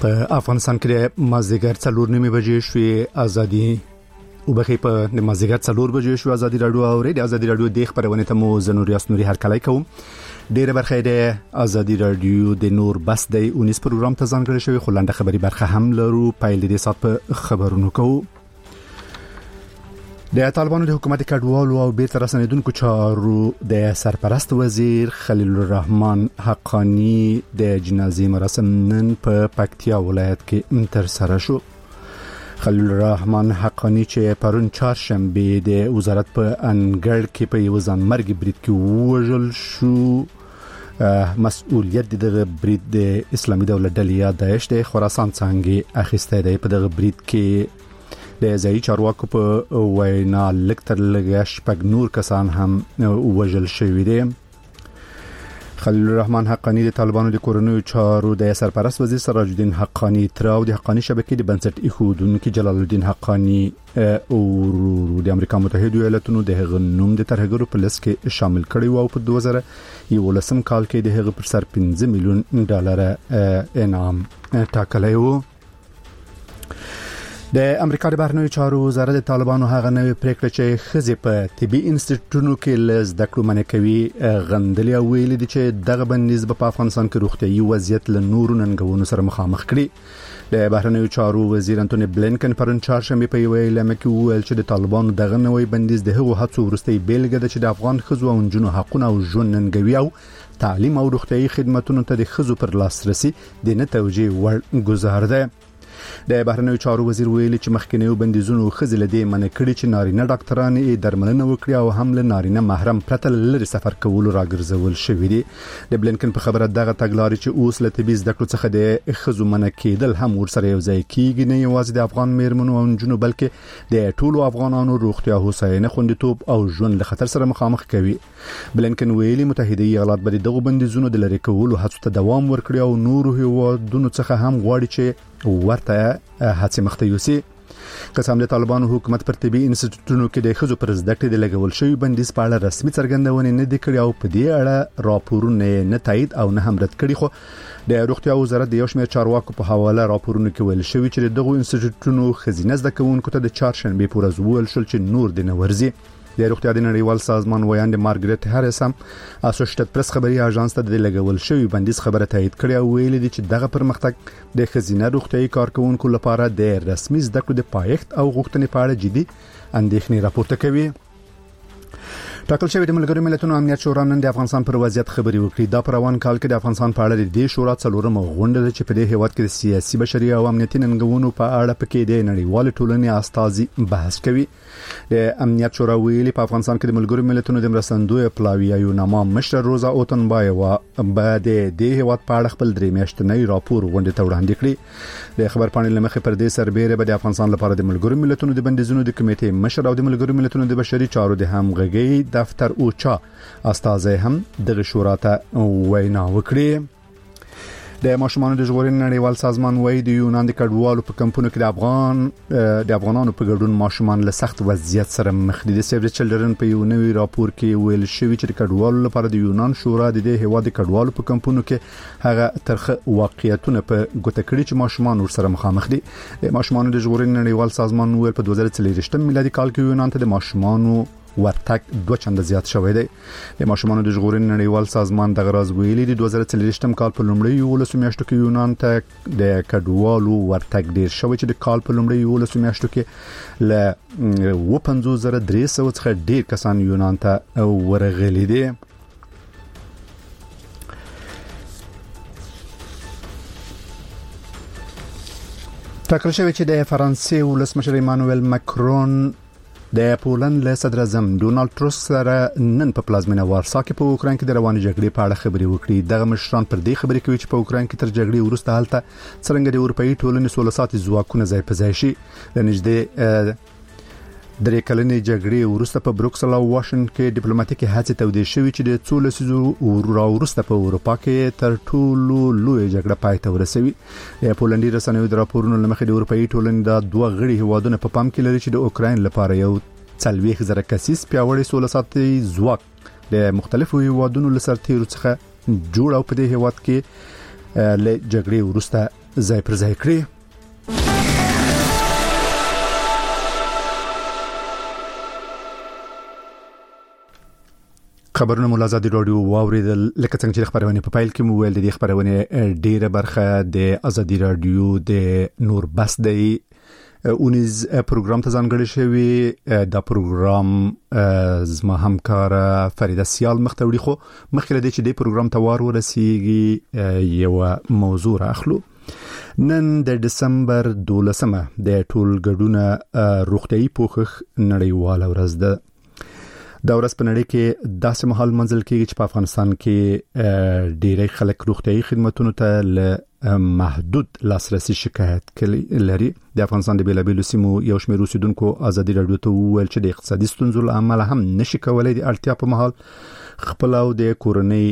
په افغانستان کې مازیګر 4:30 بجې شوې ازادي وبخې په مازیګر 4 بجې شوې ازادي رادیو او ریډیو ازادي رادیو د خبرونه ته مو زنوریاس نوري هرکلای کوم ډیره برخه د ازادي رادیو د نور بس د 19 پروګرام ته ځانګړی شوی خلانده خبري برخه هم لرو پایل دې سات په خبرونو کوو د طالبانو د حکومت کډوالو او بیرته رسنیدونکو چارو د سرپرست وزیر خلیل الرحمن حقانی د جنازې مراسم نن په پکتیا ولایت کې تر سره شو. خلیل الرحمن حقانی چې پرون چهارشنبه د وزارت په انګړ کې په یو ځانمرګي برید کې وژل شو. مسؤلیت د برید د اسلامي دولت ډلې داعش د خراسان څنګه اخیسته دی. په دغه برید کې د ځای چارواکو په وینا لکتر لګش پګ نور کسان هم وژل شوی دي. خلیل الرحمن حقانی د طالبانو د کورونو چارو د سرپرست وزیر سراج الدین حقانی تراو د حقانی شبکې د بنسټ ایښودونکو جلال الدین حقانی او د امریکا متحده ایالاتونو د هغه نوم د ترهګرو په لیست کې شامل کړي او په 2011 کال کې د هغه پر سر 15 میلیون ډالر انعام ټاکلی و. د امریکا د بهرنیو چارو وزارت د طالبانو هغه نوې پریکړه چې خزې په طبي انسټیټیوټونو کې لزده کړو منې کوي غندلې او ویلي دي چې دغه بندیز په افغانستان کې روغتيایي وضعیت له نورو ننګونو سره مخامخ کړي. د بهرنیو چارو وزیر انټونی بلینکن پرون چهارشنبه په یو اعلامیه کې ویل چې د طالبانو دغه نوې بندیز د هغو هڅو وروستۍ بیلګه ده چې د افغان خزو او نجونو حقونه او ژوند ننګوي او تعلیم او روغتيایي خدماتو ته د خزو پر لاسرسي د نه توجیه ور گزار ده. د بهرنیو چارو وزیر ویلي چې مخکنیو بندیزونو خزل دي منع کړي چې نارینه ډاکټران یې درملنه وکړي او هم له نارینه محرم پرته لري سفر کول راګرځول شوی دي. د بلینکن په خبره دغه تګلارې چې اوس له طبي زده کړو څخه د خزو منع کېدل هم ورسره یو ځای کیږي نه یوازې د افغان میرمنو او نجونو بلکې د ټولو افغانانو روغتیا هوساینه خوندیتوب او ژوند له خطر سره مخامخ کوي. بلینکن ویلي متحده ایالات به دغه بندیزونو د لری کولو هڅو ته دوام ورکړي او نورو هیوادونو څخه هم غواړي چې ورته هڅه مخته یوسي. قسم د طالبانو حکومت پر طبي انسټیټیوټونو کې د خزو پر زده کړې د لګول شوی بندیز په اړه رسمي څرګندونه نه دي کړې او په دې اړه راپورونه نه تایید او نه هم رد کړي. خو د روغتیا وزارت د یو شمېر چارواکو په حواله راپورونه کې ویل شوی چې دغه انسټیټیوټونو خزینه زده کوونکو ته د چهارشنبه په ورځ ویل شول چې نور د نورزي. د روغتیا د نړیوال سازمان ویاند مارګریټ هریس هم اسوسییټډ پریس خبري اژانس ته د لګول شوی بندیز خبره تایید کړې او ویل دي چې دغه پرمختګ د خزینه روغتيایي کارکونکو لپاره د رسمي زده کړو د پایښت او غوښتنې په اړه جدي اندېښنې راپورته کوي. ټاکل شوی د ملګرو ملتونو امنیت شورا نن د افغانستان پر وضعیت خبري وکړي. دا پر روان کال کې د افغانستان په اړه د شورا څلورمه غونډه ده چې په دې هیواد کې د سیاسي بشري او امنیتي ننګونو په اړه پکې د نړیوال ټولنې استازي بحث کوي. د امنیت شورا ویلي په افغانستان کې د ملګرو ملتونو د مرستندوی پلاوی یو نامه مشر روزا اوتنبایوا به د هیواد په اړه خپل درې میاشتنی راپور غونډه ته وړاندې کړی. د خبر پاڼې لمخې پر دې سربېره به د افغانستان لپاره د ملګرو ملتونو د بندیزونو د کمیټې مشر او د ملګرو ملتونو د بشري چارو د همغږي دفتر اوچا استازي هم دغه شورا ته وینا وکړي. د ماشومان د ژغورنې نړیوال سازمان وایي د یونان د کډوالو په کمپونو کې د افغانانو په ګډون ماشومان له سخت وضعیت سره مخ دي. د سیو د چلډرن په یو نوی راپور کې ویل شوی چې د کډوالو لپاره د یونان شورا د دې هیواد د کډوالو په کمپونو کې هغه ترخه واقعیتونه په ګوته کړي چې ماشومان ورسره مخامخ دي. د ماشومان د ژغورنې نړیوال سازمان ویل په 2023 میلادي کال کې یونان ته د ماشومانو ورتګ 2 چنده زیات شوی دی. د ماشومان د ژغورنې نړیوال سازمان د غراز ویلي د 2023 کال په لومړۍ 11 میاشتو کې یونان ته د کډوالو ورتګ ډیر شوی چې د کال په لومړۍ 11 میاشتو کې ل 5300 څخه ډیر کسان یونان ته ورغلي دي. ټاکل شوی چې د فرانسې ولسمشر ایمانوئل ماکرون د پولند له صدر اعظم ډونالد ټرمپ سره نن په پلازمینه وارسا کې په اوکران کې د رواني جګړې په اړه خبرې وکړي. دغه مشران پر دې خبرې کوي چې په اوکران کې تر جګړې وروسته حالت څنګه د اروپאי ټولنې 16 ساعت ځواکونه ځای په ځای شي. د نږدې درې کلنې جګړې وروسته په بروکسل او واشنګټن کې ډیپلوماټیکي هڅې تودې شوې چې د 2 لسیزو وروسته په اروپا کې تر ټولو لوی جګړه پای ته ورسوي. د پولندي رسنیو د راپورونو لمخې د اروپאי ټولنې د 2 غړي هیوادونو په پام کې لري چې د اوکرين لپاره یو 40,000 کسیز پیاوړی 16 ساعتي ځواک د مختلفو هیوادونو لسرتیرو څخه جوړ او په دې هیواد کې له جګړې وروسته ځای پر ځای کړی. خبرونه مو آزادي رادیو واوریدل. لکه څنګه چې خبرونه په فایل کې مو ویل د خبرونه ډیره برخه د آزادي رادیو د نور بس دی اونیز پروګرام ته ځانګړی شوی. دا پروګرام زما همکار فریده سیال مختوړي خو مخکې د دې پروګرام ته وار ورسیږي یو موضوع اخلو. نن د دسمبر 12مه د ټولګډونه روغتيایي پوښښ نړیواله ورځ ده. دا ورځ په نړۍ کې داسې مهال منځل کېږي چې په افغانستان کې ډېری خلک روغتيایي خدماتو ته محدود لاسرسي شکایت لري. د افغانستان د بیلابېلو سیمو یو شمېر اوسیدونکو آزادي رادیو ته وویل چې د اقتصادي ستونزو له امله هم نشي کولای د اړتیا په مهال خپل او د کورنۍ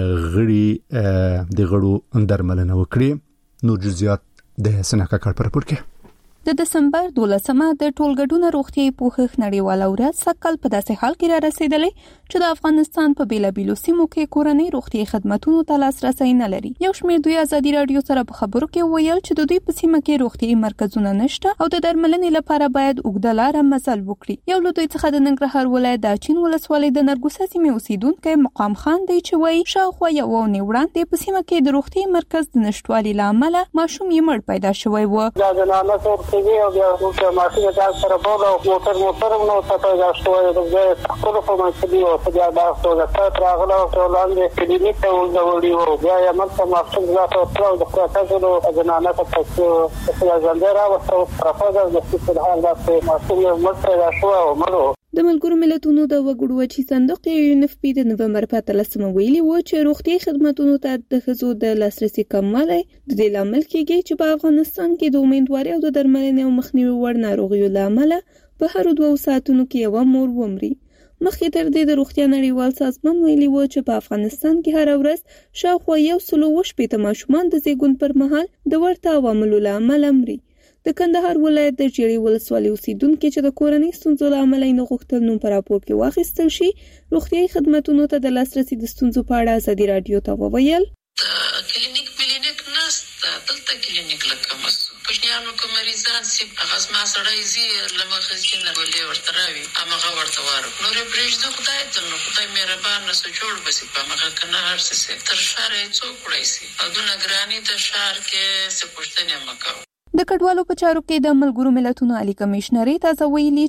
غړي د غړو درملنه وکړي. نور جزئیات د سنکا کار پر پورکه. د دسمبر 12مه د ټولګډونه روغتيایي پوښښ نړیواله ورځ سکل په داسې حال کې را رسیدلې چې د افغانستان په بیلابېلو سیمو کې کورنۍ روغتيایي خدماتو ته لاسرسي نه لري. یو شمېر دوی آزادي رادیو سره په خبرو کې ویل چې د دوی په سیمه کې روغتيایي مرکزونه نشته او د درملنې لپاره باید اوږده لار مزل وکړي. یو له دوی څخه د ننګرهار ولایت د چین ولسوالۍ د نرګوسه سیمې اوسیدونکو مقام خان دی چې وایي شاوخوا یو وړاندې په سیمه کې د روغتيایي مرکز د نشټوالي لامل ماشوم یې مړ پیدا شوی و. کې او بیا د ماشین د سره بوله او موټر نو څه دا شوی د خپل په ماشین او بیا دا څه د راغله او لاندې کلینیک ته ولډي او بیا یې مرته ماشین لا ته د خاطر د جنانه ته څه ځندرا او پرفازه د څه حال دا ماشین مرته دا شو او مړو. د ملګرو ملتونو د وګړو وچی صندوق UNFP د نومبر په 13 ویلي و چې روغتي خدماتو ته د ښځو د لاسرسي کموالی د دې لامل کېږي چې په افغانستان کې د امیدواري او د درملنې او مخنیوي وړ ناروغیو لامل په هر 2 ساعتونو کې یو مور ومري. مخکې تر دې د روغتیا نړیوال سازمان ویلي و چې په افغانستان کې هر ورځ شاوخوا 180 ماشومان د زیږون پر مهال د ورته عواملو لامل مري. د کندهار ولایت د جړی ولسوالۍ اوسیدونکو چې د کورنۍ ستونزو له امله نه غوښتل نوم پر راپور کې واخیستل شي روغتيایي خدماتو ته د لاسرسي د ستونزو په اړه آزادي رادیو ته وویل. کلینیک نشته دلته کلینیک لکه پښنیانو کوم مریضان سي هغه ما سره زی لمخه چې نه ولې ورته راوي امغه ورته واره نورې پرېږده خدای ته نو خدای مهربان نو جوړ بسي په مغه کنه هر څه تر شارې څوک وړي سي او د نگرانی د شهر کې څه پښتنه مکو. د کډوالو په چارو کې د ملګرو ملتونو عالی کمشنري تازه ویلي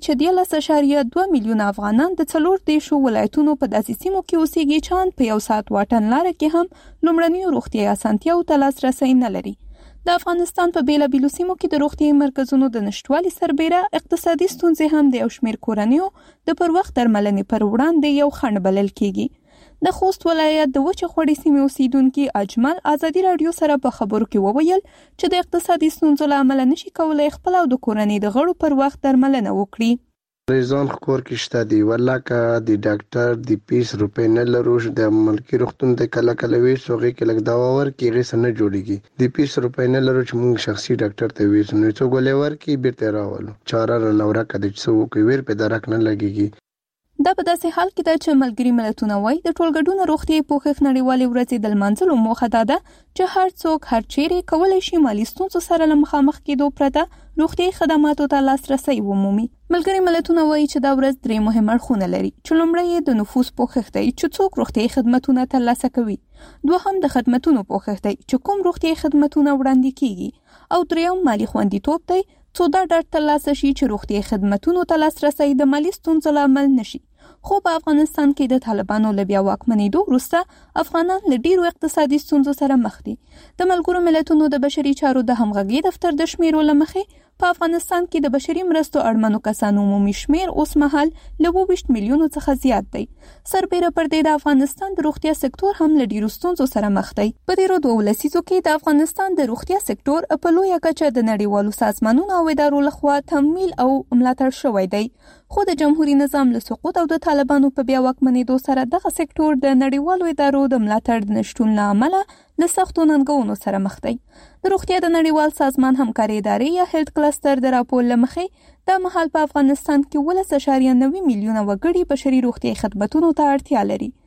چې 2 میلیون افغانان د 4 دیشو ولایتونو په داسې سیمو کې اوسېږي چې په 1 ساعت واټن لار کې هم لومړني روغتيایي اسانتیاو ته لاسرسي نه لري. د افغانستان په بیلابېلو سیمو کې د روغتيایي مرکزونو د نشټوالي سربېره اقتصادي ستونزې هم د یو شمېر کورنیو د پر وخت درملنې پر وړاندې یو خنډ بلل کېږي. د خوست ولایت د وچه خوړې سیمې اوسیدونکو اجمل آزادي رادیو سره په خبرو کې وویل چې د اقتصادي ستونزو له امله نشي کولای خپل او د کورنۍ د غړو پر وخت درملنه وکړي. ریزان خور کې شته دی ولکه د ډاکټر د 20 روپۍ نه لرو د ملکی روغتون د کله وی سوغي کې لګ دوا ور کې غي سن جوړیږي د 20 روپۍ نه لرو چې موږ شخصي ډاکټر ته وې سنو څو ګولې ور کې بیرته راولو چاره نورا کده چې سو کوي ور په درک نه لګيږي. دا په داسې حال کې چې ملګری ملتونه وایي د ټولګډونو روغتيایي پوښښ نړیوالې ورځې د لمانځلو موخه ده چې هر څوک هر چیرې کولای شي مالي ستونزو سره مخامخ کېدو پرته روغتيایي خدماتو ته لاسرسي ومومي. ملګری ملتونه وایي چې دا ورځ 3 مهم اړخونه لري چې لومړی د نفوس پوښښ دی چې څوک روغتيایي خدماتونه ترلاسه کوي، دوهم د خدماتونو پوښښ دی چې کوم روغتيایي خدماتونه وړاندې کیږي او دریم مالی خوندیتوب دی څو دا ډاډ ترلاسه شي چې روغتيایي خدماتونو ته لاسرسي د مالی ستونزو لامل نشي. خو په افغانستان کې د طالبانو له بیا واکمنېدو وروسته افغانان له ډیرو اقتصادي ستونزو سره مخ دي. د ملګرو ملتونو د بشري چارو د همغږي دفتر د شمیرو لمخې په افغانستان کې د بشري مرستو اړمنو کسانو عمومي شمیر اوس مهال له 22 میلیونو څخه زیات دی. سربېره پر دې د افغانستان د روغتیا سکتور هم له ډیرو ستونزو سره مخ دی. په تیرو 2 لسیزو کې د افغانستان د روغتیا سکتور په لویه کچه د نړیوالو سازمانونو او ادارو لخوا تمویل او ملاتړ شوی دی. خو د جمهوریت نظام له سقوط او د طالبانو په بیا واکمنېدو سره دغه سکتور د نړیوالو ادارو د ملاتړ نشټون له امله له سختو ننګونو سره مخ دی. د روغتیا د نړیوال سازمان همکاري ادارې یا هیلث کلستر د راپور لمخې د مهال په افغانستان کې 1.9 میلیونه وګړي بشري روغتي خدماتو ته اړتیا لري.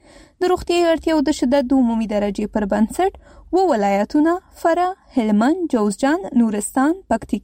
د روغتیايي اړتیاو د شدت د عمومي درجه پر بنسټ و ولایتونه فراه، هلمند، جوزجان، نورستان،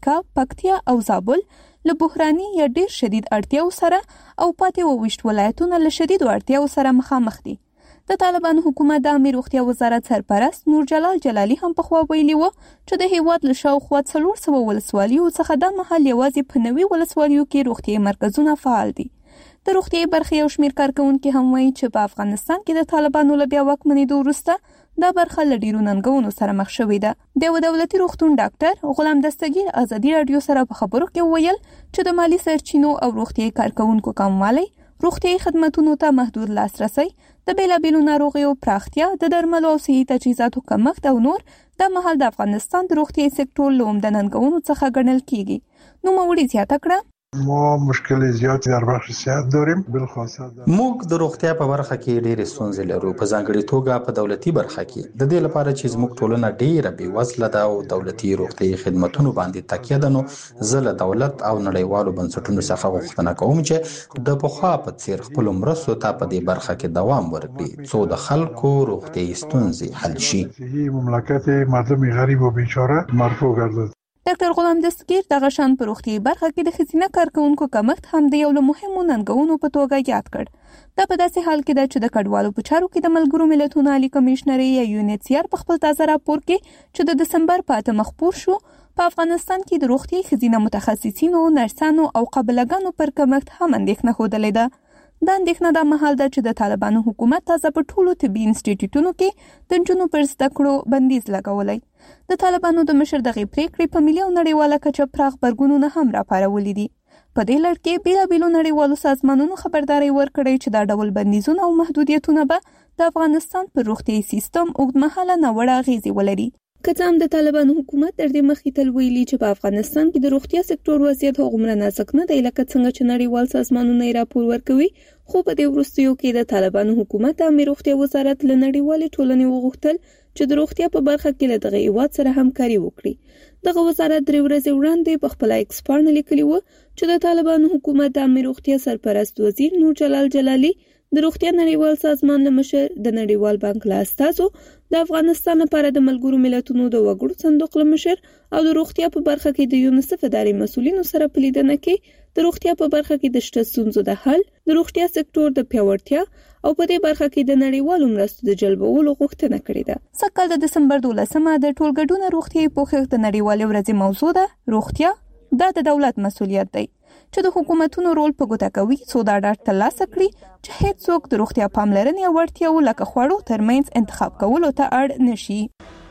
پکتیا او زابل له بحراني یا ډیر شدید اړتیاو سره او پاتې 28 ولایتونه له شدید اړتیاو سره مخامخ دي. د طالبانو حکومت د امیر روغتیا وزارت سرپرست نور جلال جلالی هم په خوا ویلي و چې د هیواد له شاوخوا 400 ولسوالیو څخه د محل یوازې په 90 ولسوالیو کې روغتیايي مرکزونه فعال دي. د روغتیايي برخې یو شمېر کارکونکي هم وایي چې په افغانستان کې د طالبانو له بیا واکمنېدو وروسته دا برخه له ډیرو ننګونو سره مخ شوې ده. د دولتي روغتون ډاکټر غلام دستگیر ازادي رادیو سره په خبرو کې ویل چې د مالی سرچینو او روغتیايي کارکونکو کموالی، روغتیايي خدماتو ته محدود لاسرسي، د بیلابیلو ناروغیو پراختیا، د درملو او صحي تجهیزاتو کمښت او نور د مهال د افغانستان د روغتیايي سکتور له عمده ننګونو څخه ګڼل کیږي. نو موري زیاته کړه ما مشکل زیاتی در بخش صحت داریم، بالخاصه موږ د روغتیا په برخه کې ډېرې ستونزې لرو، په ځانګړي توګه په دولتي برخه کې. د دې لپاره چې زموږ ټولنه ډېره بېوزله ده او دولتي روغتیايي خدماتو باندې تکیه ده، نو زه له دولت او نړیوالو بنسټونو څخه غوښتنه کوم چې د پخوا په څیر خپل مرستو ته په دې برخه کې دوام ورکړي، څو د خلکو روغتیايي ستونزې حل شي. مملکت مردم غریب و بیچاره مرفوع گردد. ډاکټر غلام دستگیر د غشان په روغتیايي برخه کې د ښځینه کارکونکو کمښت هم د یو له مهمو ننګونو په توګه یاد کړ. دا په داسې حال کې ده چې د کډوالو په چارو کې د ملګرو ملتونو عالی کمشنري یا UNHCR په خپل تازه راپور کې چې د دسمبر په 8 خپور شو، په افغانستان کې د روغتیايي ښځینه متخصصینو، نرسانو او قابلګانو پر کمښت هم اندېښنه ښودلې ده. دا اندېښنه د مهال ده چې د طالبانو حکومت تازه په ټولو طبي انسټیټیوټونو کې د نجونو پر زده کړو بندیز لګولی. د طالبانو د مشر دغې پریکړې په ملي او نړیواله کچه پراخ غبرګونونه هم راپارولي دي. په دې لړ کې بیلابیلو نړیوالو سازمانونو خبرداري ورکړې چې دا ډول بندیزونه او محدودیتونه به د افغانستان پر روغتیايي سیستم اوږدمهاله ناوړه اغېزې ولري. که څه هم د طالبانو حکومت تر دې مخکې تل ویلي چې په افغانستان کې د روغتیا سکتور وضعیت هغومره نازک نه دی لکه څنګه چې نړیوال سازمانونه یې راپور ورکوي، خو په دې وروستیو کې د طالبانو حکومت د امیر روغتیا وزارت له نړیوالې ټولنې وغوښتل چې د روغتیا په برخه کې له دغه هیواد سره همکاري وکړي. دغه وزارت 3 ورځې وړاندې په خپل ایکس پاڼه لیکلي و چې د طالبانو حکومت د امیر روغتیا سرپرست وزیر نور جلال جلالی، د روغتیا نړیوال سازمان له مشر، د نړیوال بانک له استازو، د افغانستان لپاره د ملګرو ملتونو د وګړو صندوق له مشر او د روغتیا په برخه کې د یونیسف ادارې مسؤلینو سره په لیدنه کې د روغتیا په برخه کې د شته ستونزو د حل، د روغتیا سکتور د پیاوړتیا او په دې برخه کې د نړیوالو مرستو د جلبولو غوښتنه کړې ده. سږکال د دسمبر 12مه د ټولګډون روغتیايي پوښښ د نړیوالې ورځې موضوع ده. روغتیا دا د دولت مسؤلیت دی چې د حکومتونو رول په ګوته کوي څو دا ډاډ ترلاسه کړي چې هیڅ څوک د روغتیا پاملرنې او اړتیاو لکه خوړو ترمنځ انتخاب کولو ته اړ نشي.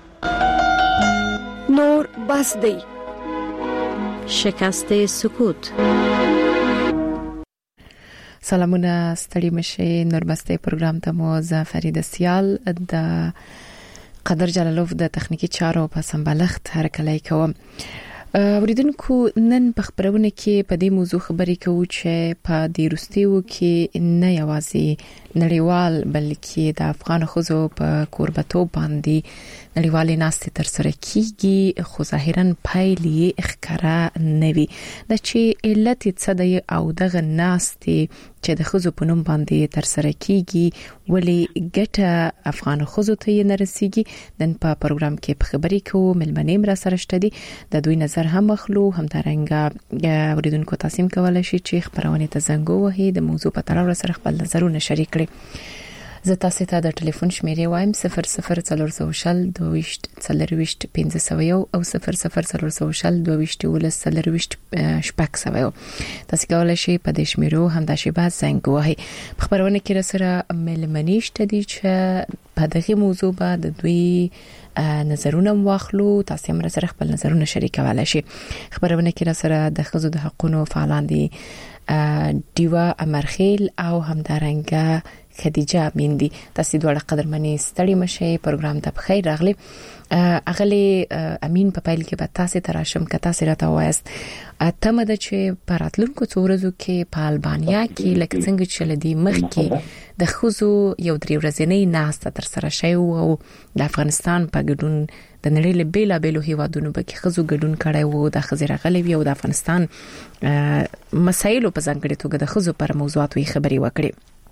نور بس دی. شکست سکوت. سلامونه، ستړي مشه. نوربسته پروګرام ته مو زه فرید سیال د قدر جلالوف د تخنیکی چارو په سمبالښت هرکلی کوم. اوریدونکو، نن په خبرونه کې په دې موضوع خبرې کوو چې په دې وروستیو کې نه یوازې نړیوال بلکې د افغان ښځو په کوربتوب باندې نړیوالې ناستې ترسره کیږي، خو ظاهرا پایلې ښکاره نه وي. د چې علت څه دی او دغه ناستې چې د ښځو په نوم باندې ترسره کیږي ولې ګټه افغان ښځو ته یې نه رسیږي، نن په پروګرام کې په خبرې کوو. ملمنې را سره شته دي، د دوی نظر هم اخلو، همدارنګه اوریدونکو تاسو کولای شئ چې خبرونه ته زنګ ووهئ، د موضوع په تړاو سره خپل نظرونه شریک کړئ. زه تاسو ته د ټلیفون شمیرې وایم 0040 22 40 501 او 0040 22 40 شپږ. تاسو کولای شئ په دې شمیرو هم د شیبه زنګ ووهئ. په خبرونه کې را سره ملمنې شته دي چې په دغه موضوع باندې دوی نظرونه واخلو. تاسو هم سره خپل نظرونه شریکولای شئ. خبرونه کې را سره د ښځو د حقوقو فعالان دي دیوا امرخیل او همدارنګه خدیجه میندی. تاسو دواړه قدرمنې ستړي مشه. پروګرام ته بخیر راغلی. اغلی امین په پایل کې به تاسو ته راشم که تاسو راته وایست تمه ده چې په راتلونکو څو ورځو کې په البانیا کې لکه څنګه چې لدی مخ کې د خوځو یو 3 ورځې ناسته تر سره شوی او د افغانستان په ګډون د نړۍ له بیلابیلو هیوادونو په کې خوځو ګډون کړی وو. د خزر غلبي او د افغانستان مسایلو په ځانګړي توګه د خوځو پر موضوعاتو خبري وکړي.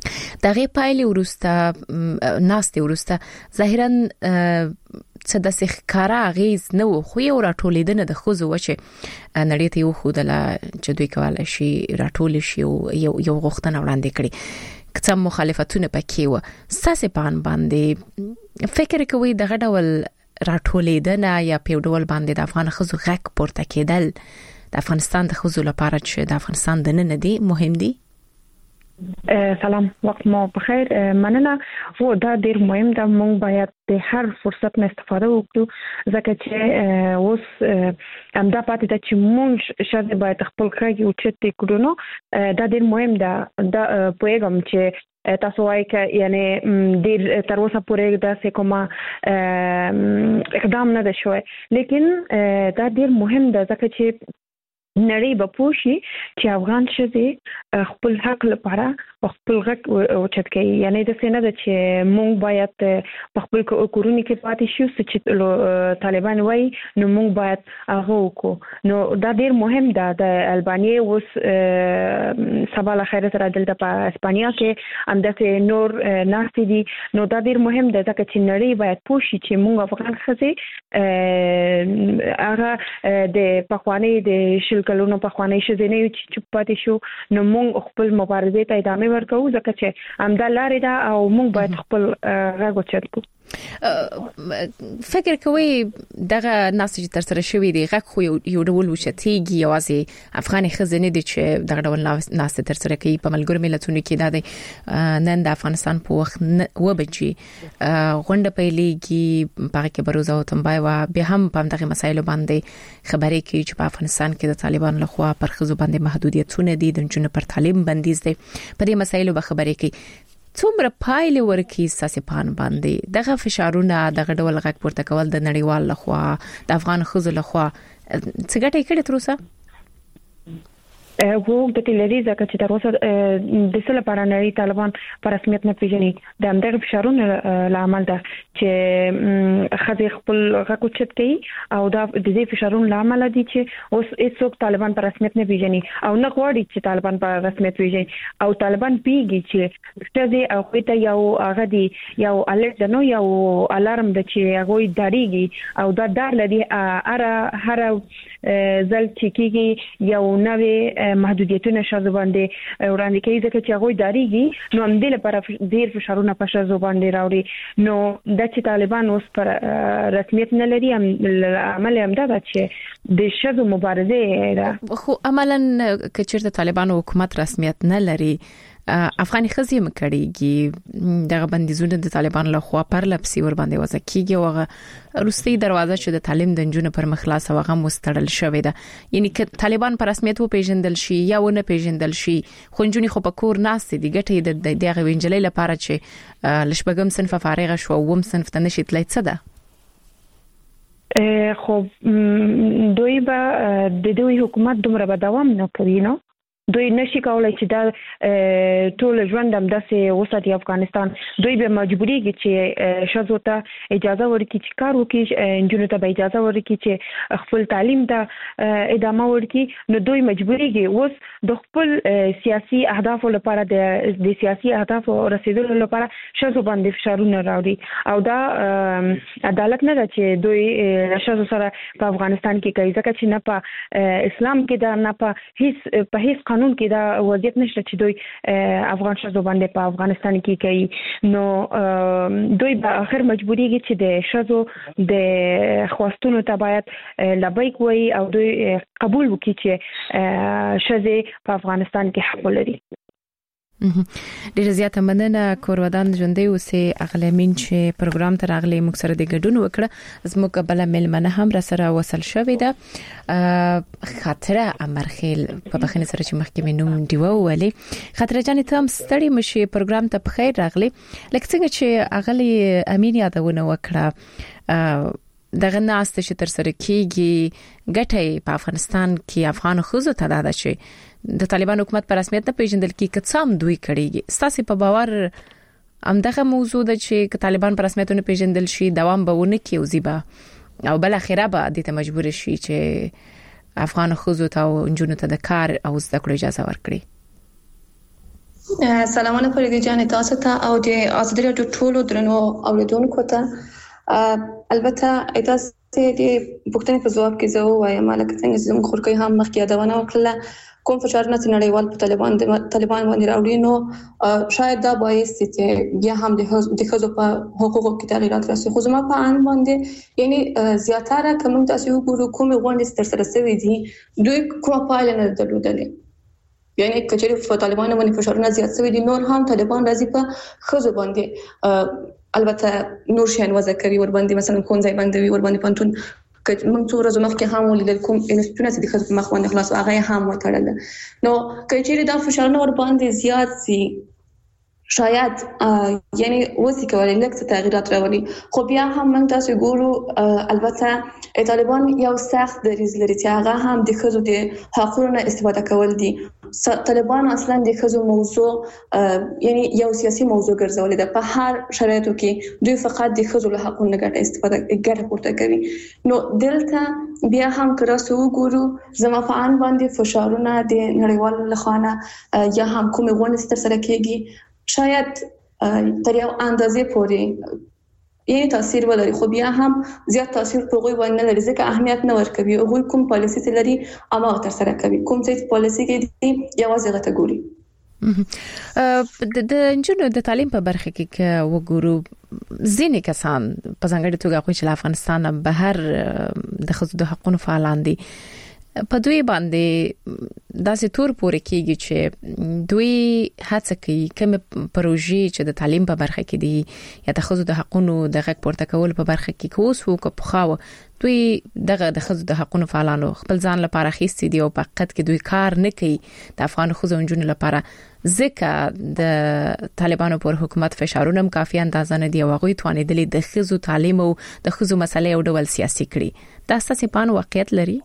دغه پایلې ورسته ناشته ورسته ظاهرا څه د ښکارا غیز نو خو یو راټولیدنه د خوځو وچه نړۍ ته یو خودله چې دوی کولای شي راټول شي یو غوښتنه وړاندې کړي کڅم مخالفتونه پکې و ساسه پان باندې فکر کوي دغه ډول راټولیدنه یا په ډول باندې د افغان خزو غک پورته کېدل د افغانستان د خزو لپاره چې د افغانستان د نن دی مهم دی. سلام وخت مو بخیر. مننه. و دا ډیر مهم ده، موږ باید د هر فرصت نه استفاده وکړو ځکه چې اوس همدا پاتې ده چې موږ شاید باید خپل خاګي او چت کړو نو دا ډیر مهم ده. دا پوهیږم چې تاسو وايي چې یعنی ډیر تر اوسه پورې دا څه کومه اقدام نه ده شوی، لیکن دا ډیر مهم ده ځکه چې نړۍ به پوښي چې افغان شذي خپل حق لپاره خپل غږ اوچت کوي. یعنی د څه نه ده چې موږ باید په خپل کورونو کې پاتې شو چې طالبان وایي نو موږ باید هغه وکړو. نو دا ډیر مهم ده. د البانیا اوس سبا له خیره سره دلته په اسپانیا کې اندته نور ناشې دي. نو دا ډیر مهم ده ځکه چې نړۍ باید پوښي چې موږ افغان خزي هغه د پخوانی د کلونو په خوانې شزنه یو چې پاتې شو نو موږ خپل مبارزې ته ادامه ورکو ځکه چې همدا لارې ده او موږ باید خپل غږ اوچت کړو. فکر کوي دغه ناسې تر سره شوې دی غږ خو یو ډول وشتيږي یوازې افغان خزنه دي چې دغه ډول ناسې تر سره کوي په ملګرو ملتونو کې دا نن د افغانستان په وخت وبچي غونډه پیلېږي په کې بروزه او تنبای و به هم په دغه مسایلو باندې خبرې کوي چې په افغانستان کې د طالبان لخوا پر خزو باندې محدودیتونه دي د جنونو پر تعلیم بندیز دي په دې مسایلو به خبرې کوي. څومره پایله ورکی ساسي پان باندې دغه فشارونه دغه ډول غږ پورته کول د نړیوال لخوا د افغان خزو لخوا څه ګټه کړې تر اوسه؟ وو د تلری ځکه چې تر اوسه د څه لپاره نړۍ طالبان په رسمیت نه پیژني د همدغه فشارونو لامل ده چې خزي خپل غږ اوچت کوي او دا د دې فشارونو لامل دي چې اوس هیڅوک طالبان په رسمیت نه پیژني او نه غواړي چې طالبان په رسمیت پیژني او طالبان پیږي چې څه او خپل یو هغه دي یو الرټ نو یو الارم د چې هغه داریږي او دا دار لدی هر ځل چې کیږي یو نوې محدودیتونه شاذ باندې وړاندې کوي ځکه چې هغه داریږي نو هم دې لپاره ډیر فشارونه په شاذ باندې راوړي. نو د چې طالبان اوس پر رسمیت نه لري عمل هم دا چې د شاذ مبارزه خو عملاً کچېرته طالبان حکومت رسمیت نه لري افغاني خزي مکړيږي دغه بندیزونه د طالبان له خوا پر لپسي ور باندې وځکیږي او روسي دروازه چې د تعلیم د جنونو پر مخلاص هغه مستړل شوې ده. یعنی ک طالبان پر رسمیت و پیژندل شي یا ونه پیژندل شي خو جنونی خو په کور ناس دي ګټه د دغه وینجلې لپاره چې لشبګم صنف فارغ شو ووم صنف ته نشي تلای څه ده؟ خو دوی به د دوی حکومت دومره به دوام نه کوي نو دوی نشي کولای چې دا ټول ژوند هم داسې وساتي افغانستان. دوی به مجبوريږي چې شذو ته اجازه ورکړي چې کار وکړي، انجونو ته به اجازه ورکړي چې خپل تعلیم ته ادامه ورکړي. نو دوی مجبوريږي اوس د خپل سیاسي اهداف لپاره د سیاسي اهداف رسیدلو لپاره شذو باندې فشارونه راوړي او دا عدالت نه ده چې دوی شذو سره په افغانستان کې کوي ځکه چې نه په اسلام کې دا نه په هیڅ قانون کې دا وضعیت نشته چې دوی افغان شذو باندې په افغانستان کې کوي. نو دوی به اخر مجبوريږي چې د شذو د خواستونو ته باید لبیک وایي او دوی قبول وکړي چې شذې په افغانستان کې حق لري. ډیره زیاته مننه کورودان ژوندۍ اوسې اغلمین چې پروګرام ته راغلي موږ سره د ګډون وکړه زموږ بل ملمنه هم را سره وصل شوې ده خاطره امرخیل په بخنه سره چې مخکې نوم دیو ولي خاطره جان ته هم ستړي مشي پروګرام ته بخیر راغلي لکه څنګه چې اغلی امین یادونه وکړه دغه ناست چې تر سره کیږي ګټه په افغانستان کې افغان خوځو ته دا چې د طالبان حکومت پر رسمیت نه پیژندل کی کڅام دوی کړيږي ستاسو په باور همدغه موضوع د چې طالبان پر رسمیت نه پیژندل شي دوام به ونه کیږي با او بل اخیره به د ته مجبور شي چې افغان خوځو ته او جنونو ته د کار او زده کړو اجازه ورکړي. سلامونه فریدي جان تاسو ته او د ازادي راډیو ټولو درنو اوریدونکو ته البته تاسو د پوښتنې په جواب کې زه وایم لکه څنګه چې موږ خورکې هم مخکې یادونه وکړه کوم فشارونه چې نړیوال په طالبان باندې راوړي نو شاید دا باعث چې بیا هم د ښځو په حقوقو کې تغیرات راسي خو زما په ان باندې یعنی زیاتره کوم تاسو وګورئ کوم غونډې تر سره شوي دي دوی کومه پایله نه درلودلې یعنی کچېرې په طالبان باندې فشارونه زیات شوي دي نور هم طالبان راځي په ښځو باندې البته نور شیان وضع کوي ور باندې مثلا کونځي باندې ور باندې پنتون که موږ څو ورځې مخکې هم ولیدل کوم انسټیټونه چې د ښځو په مخ باندې خلاص هغه هم وتړل نو کچېرې دا فشارونه ور باندې زیات سي شاید یعنی وسی کولای لکه تغیرات راولي خو بیا هم موږ تاسو ګورو البته طالبان یو سخت دریځ لري چې هغه هم د ښځو د حقوقو استفاده کول دي طالبان اصلا د ښځو موضوع یعنی یو سیاسي موضوع ګرځولې ده په هر شرایطو کې دوی فقط د ښځو له حقوقو نه ګټه پورته کوي نو دلته بیا هم کراسو ګورو زما په ان باندې فشارونه د نړیوالو لخوا یا هم کوم غونډې تر سره کېږي شاید تر یو اندازې پورې یې تاثیر ولري خو بیا هم زیات تاثیر په غوي باندې لري ځکه اهمیت نه ورکوي غوي کوم پالیسي لري اما تر سره کوي کوم څه پالیسي کې یوازې غته ګوري د انجونو د تعلیم په برخه کې وګورو ځینې کسان په ځانګړي توګه چې افغانستان بهر د ښځو د حقوقو فعالان دي په دوی باندې داسې تور پورې کېږي چې دوی هڅه کوي کوم پروژې چې د تعلیم په برخه کې دي یا د ښځو د حقوقو د غږ پورته کول په برخه کې کوس وو که پخاوه دوی دغه د ښځو د حقوقو فعالانو خپل ځان لپاره خېستي دي او په حقیقت کې دوی کار نه کوي د افغان ښځو انجونو لپاره ځکه د طالبانو پر حکومت فشارونه هم کافي اندازه نه دی او هغه توانیدلې د ښځو تعلیم او د ښځو مسلې او ډول سیاسي کړي دا ستاسو په واقعیت لري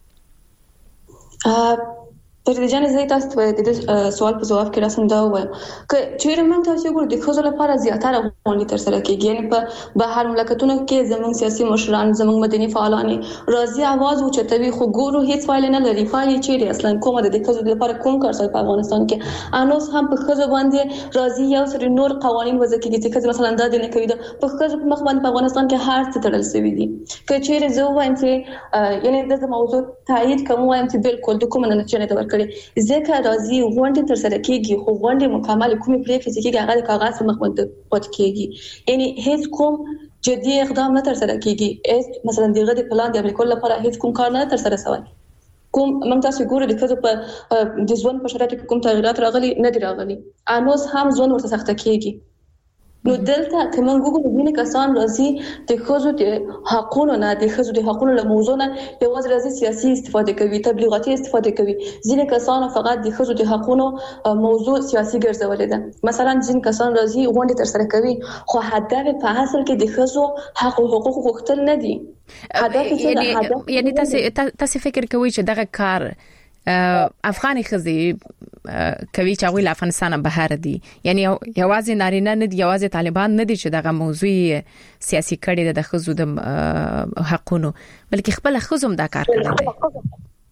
پر دې جنې زه تاسو ته د سوال په جواب کې راسم دا وایم چې چیرې موږ تاسو ګورو د ښځو لپاره زیاتره غونډې تر سره کېږي یعنی په بهر مملکتونو کې زموږ سیاسي مشران زموږ مدني فعالان راځي आवाज اوچتوي خو ګورو هیڅ فایل نه لري فایل چیرې اصلا کومه د ښځو لپاره کوم کار شوی په افغانستان کې انوس هم په ښځو باندې راځي یو سری نور قوانين وضع کیږي چې مثلا د نه کوي په ښځو په مخ باندې په افغانستان کې هر څه تړل شوی دي چې چیرې زه وایم چې یعنی د موضوع تایید کوم وایم چې بالکل د کوم نه چنه تور کړي ځکه راځي غونډې تر سره کېږي خو غونډې مکمل کومې پریکړې چې کېږي هغه د کاغذ په مخ باندې پات کېږي یعنی هیڅ کوم جدي اقدام نه تر سره کېږي مثلا دغه د پلان د عمل لپاره هیڅ کوم کار نه تر سره شوی کوم موږ تاسو ګورو د ښځو په د ژوند په شرایطو کې کوم تغیرات راغلي نه دي راغلي انوس هم ژوند ورته سخت کېږي نو دلته کوم وګورو د کسان راځي د ښځو د حقوقو نه د ښځو د حقوقو له موضوع نه یوازې راځي سیاسي استفاده کوي تبلیغاتي استفاده کوي ځینې کسان فقط د ښځو د حقوقو موضوع سیاسي ګرځولې ده مثلا ځینې کسان راځي غونډې تر سره کوي خو هدف په اصل کې د ښځو حقوق غوښتل نه دي هدف یعنی تاسو فکر کوئ چې دغه کار افغاني ښځې کوي چې هغه له افغانستان بهر دي یعنی یوازې نارینه نه دي یوازې طالبان نه دي چې دغه موضوع سیاسي کړي د ښځو د حقوقو بلکې خپل ښځو دا کار کوي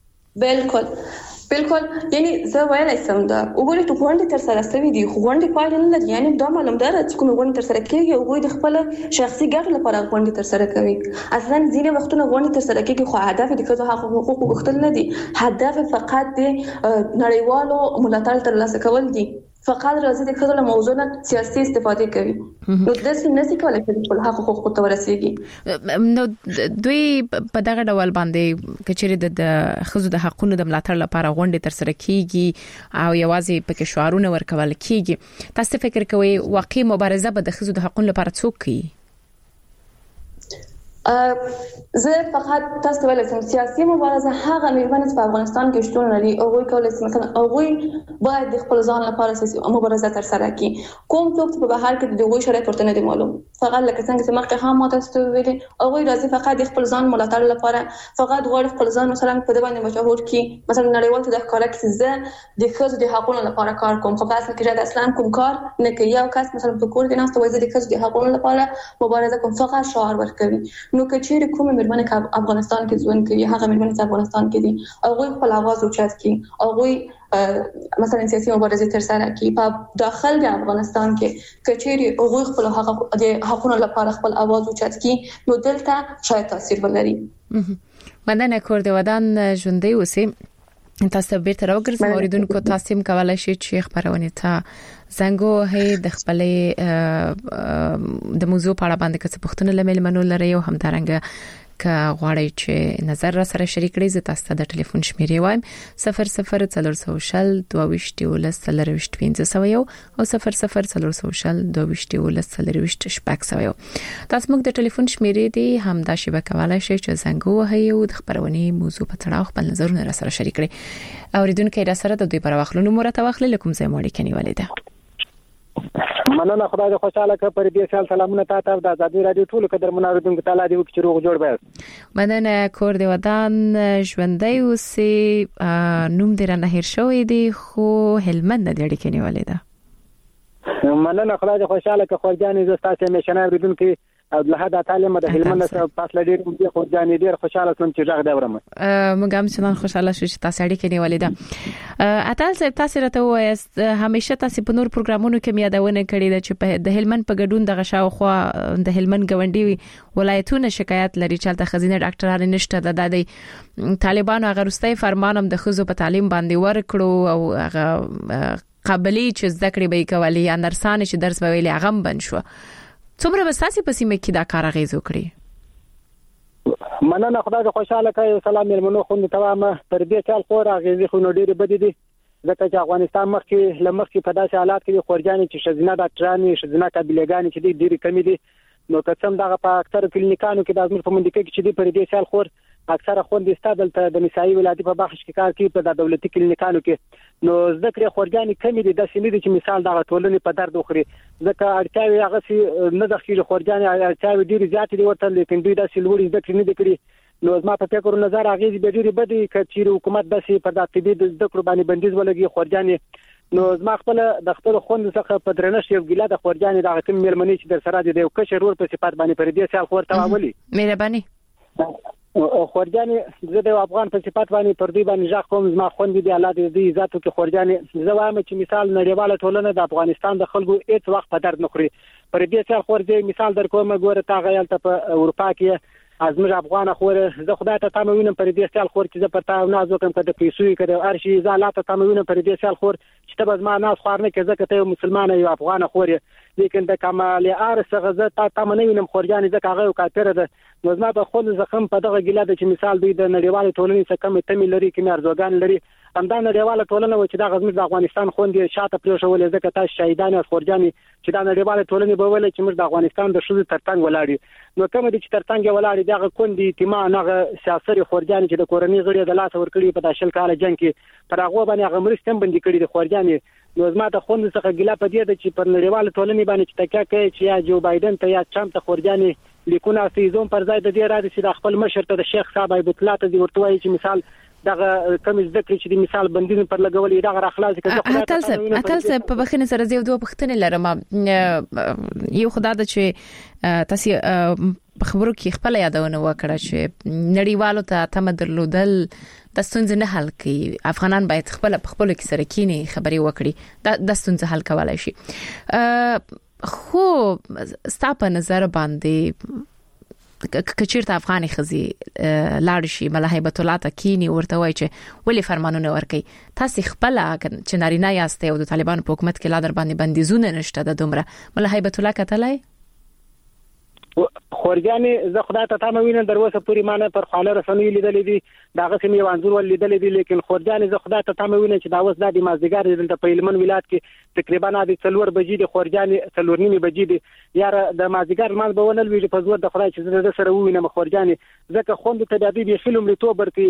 بالکل یعنی زه ویلای سم دا وګورئ ته غونډې تر سره شوي دي خو غونډې پایله نه لري یعنی دا معلوم ده چې کوم غونډې تر سره کېږي او د خپل شخصي ګټو لپاره غونډې تر سره کوي اصلا ځینې وختونه غونډې تر سره کېږي خو هدف د ښځو حقوقو غوښتل نه دي هدف فقط د نړیوالو ملاتړ ترلاسه کول دي فقط راځي د ښځو له موضوع نه سیاسي استفاده کوي نو د سنسي کولای شي خپل حقوق ته ورسیږي نو دوی په دغه ډول باندې کچېره د ښځو د حقوقو د ملاتړ لپاره غونډې تر سره کیږي او یوازې پکې شعارونه ورکول کیږي تاسو فکر کوئ واقعي مبارزه به د ښځو د حقوقو لپاره څوک کوي زه فقط تاسو ولې سم سیاسي مبارزه هغه میرمنې په افغانستان کې شتون لري او هغوی کولای شي مثلا هغوی باید د خپل ځان لپاره سیاسي مبارزه تر سره کړي کوم څوک چې په بهر کې د هغوی شرایط ورته نه دي معلوم فقط لکه څنګه چې مخکې هم تاسو ویلي هغوی راځي فقط د خپل ځان ملاتړ لپاره فقط غواړي خپل ځان مثلا په دې باندې مشهور کړي مثلا نړیوال ته د ښکارا کې زه د ښځو د حقوقو لپاره کار کوم خو په اصل کې د اسلام کوم کار نه کوي یو کس مثلا په کور کې نه ستوي د ښځو د حقوقو لپاره مبارزه کوم فقط شعار ورکوي نو کچېره کومه میرمنې چې افغانستان کې ژوند کوي هغه میرمنې چې افغانستان کې دي هغه خپل आवाज اوچت کړي هغه مثلا سیاسي مبارزه تر سره کی په داخل د افغانستان کې کچېری حقوق خپل حقونو لپاره خپل आवाज اوچت کی نو دلته شاید تاثیر ولري. مننه کور د ودان ژوندۍ اوسئ. تاسو بیرته راوګرځئ اوریدونکو تاسو هم کولای شئ چې خبرونه ته زنګ وهئ د خپلې د موضوع په اړه باندې څه پوښتنه لمل منول لري او هم دارنګ که غواړئ چې نظر را سره شریک کړئ زه تاسو ته د ټلیفون شمیرې وایم 004022 او 004022 تاسو موږ د ټلیفون شمیرې دی هم دا شی به کولای شئ چې زنګ وهئ او د خبرونې موضوع په تړاو خپل نظرونه را سره شریک کړئ. اوریدونکو را سره د دوی پر واخلو نو مرته واخلې لکم زه مړی کني ولیده. مننه خدای دې خوشاله کړي پر دې سال سلامونه تاسو د ازادي رادیو ټول قدر مناردونکو تعالی دې وکړي روغ جوړ بیا. مننه کور دی ودان ژوندۍ اوسې نوم دې رانه هیر شوې دی خو هلمند دې اړیکې نیولې ده. مننه خدای دې خوشاله کړي خورجانې زستاسه مشنه اوریدونکو او له هدا تعلیم د هلمند سره پاسله ډیر دې خورجانې ډیر خوشاله سم چې ځغ دا ورم. موږ هم څنګه خوشاله شو چې تاسو اړیکې نیولې ده. اتل صاحب تاسو راته وایست همیشه تاسو په نور پروګرامونو کې یادونه کړې ده چې د هلمند په ګډون د غشاو خو د هلمند غونډي ولایتونه شکایت لري چې تل خزینه ډاکټران نشته د طالبانو هغه رستۍ فرمانم د خزو په تعلیم باندې ورکړو او هغه قابلیت چې ذکر به کوي یا نرسانه چې درس ویلي هغه بن شو. څومره وساسي پسې مې کې دا کار غیز وکړي. مننه خدای دې خوشاله کړي. سلام مېلمنو خو تمامه پر دې چل خو راغېږي خو نو ډېر بد دي ځکه چې افغانستان مخکې لمخکې په داسې حالات کې خورجانې چې شزینه ډاکټرانې شزینه قابلیتګانې چې ډېری کمی دي نو قسم دغه په اکثر کلینیکانو کې د ازمیر په منډه کې چې دی پر دې چل خور اکثره خوندې ستادل ته د نسایي ولادت په بخش کې کار کوي په دولتي کلینیکانو کې نو ذکر خورجانې کمی دي د سیمې چې مثال دغه ټولنې په درد وخوري ځکه اړتیاوي هغه سي نه د خیر خورجانې اړتیاوي ډېری زیات دي ورته لیکن دوی د سلوړي ذکر نه دي کړی نو زما په فکر نظر هغه دې ډېری بدی چې حکومت داسې پر د طبي د ذکر باندې بندیز ولګي خورجانې نو زما خپل د خپل خوند څخه په درنښت یو ګیله د خورجانې د حکم مېلمنې چې در سره د یو کشر ور په صفات باندې پر دې سال خور تاولي مهرباني خورجانې زه د افغان په صفات باندې پر دې باندې ځکه کوم زما خوند دي الله دې عزت وکړي خورجانې زه وایم چې مثال نړیواله ټولنه د افغانستان د خلکو هیڅ وخت په درد نه خوري پر دې سال خورجې مثال در کوم ګوره تا غیال ته په اروپا کې ازمر افغان خور زه خدای ته تموینم پر دې سال خور چې زه پر تا ناز وکم کده پیسوي کده ارشي زه لا ته تموینم پر دې سال خور چې ته زما ناز خور نه کې ځکه ته مسلمان یو افغان خور لیکن د کمال ارس غزه تا تمنوینم خورجانې ځکه هغه کافر ده نو زما په خود زخم په دغه ګیله د چې مثال دوی د نړیوال ټولنې څخه کم تمی لري کې ارزوګان لري همدا نړیوال ټولنه و چې د غزمیر د افغانستان خوندې شاته پریښولې ځکه تاسو شهیدان خورجانې چې د نړیوال ټولنې به ولې چې موږ د افغانستان د شوزي ترڅنګ ولاړی نو کوم دي چې ترڅنګ ولاړی دغه کوندې اعتماد نه سیاسي خورجانې چې د کورنۍ غړي د لاس ورکړي په داشل کال جنگ کې پر هغه باندې هغه مرستم بندي کړي د خورجانې نو زما ته خوند څخه ګیله پدې ده چې پر نړیوال ټولنې باندې چې تکیه کوي چې یا جو بایدن ته یا ټرمپ ته خورجانې لیکونه سیزون پر ځای د دې راځي چې د خپل مشر ته د شیخ صاحب ایبت الله ته ورته وایي چې مثال دغه کم ذکر چې د مثال بندین پر لګولې دغه اخلاص کې اتل څه په بخینه سره زیو دوه پختنه لرم یو خدای د چې تاسو په خبرو کې خپل یادونه وکړه چې نړیوالو ته تم درلودل د ستونزې نه حل کوي افغانان باید خپل کې سره کینی خبري وکړي د ستونزې حل کولای شي خو ستاپ نظر باندې کچیرته افغاني خزي لاړ شي ملهبت الله تکینی ورته وای چې ولې فرمانونه ورکي تاسو خپل چې نارینه یاست او د طالبانو په حکومت کې لا در باندې بندیزونه نشته د دومره ملهبت الله کتلای خورجانې زه خدای ته تموینم دروسه پوری معنی پر خاله رسنۍ لیدلې دي داغه سیمه وانزور ول لیدلې دي لیکن خورجانې زه خدای ته تموینم چې دا وس د مازیګر د پهلمن ولایت کې تقریبا د 4 بجې د خورجانې 4:30 بجې دي یار د مازیګر مال به ونل ویل په زور د خدای چې زه سره وینم خورجانې ځکه خوند ته د دې فلم لري تو برتي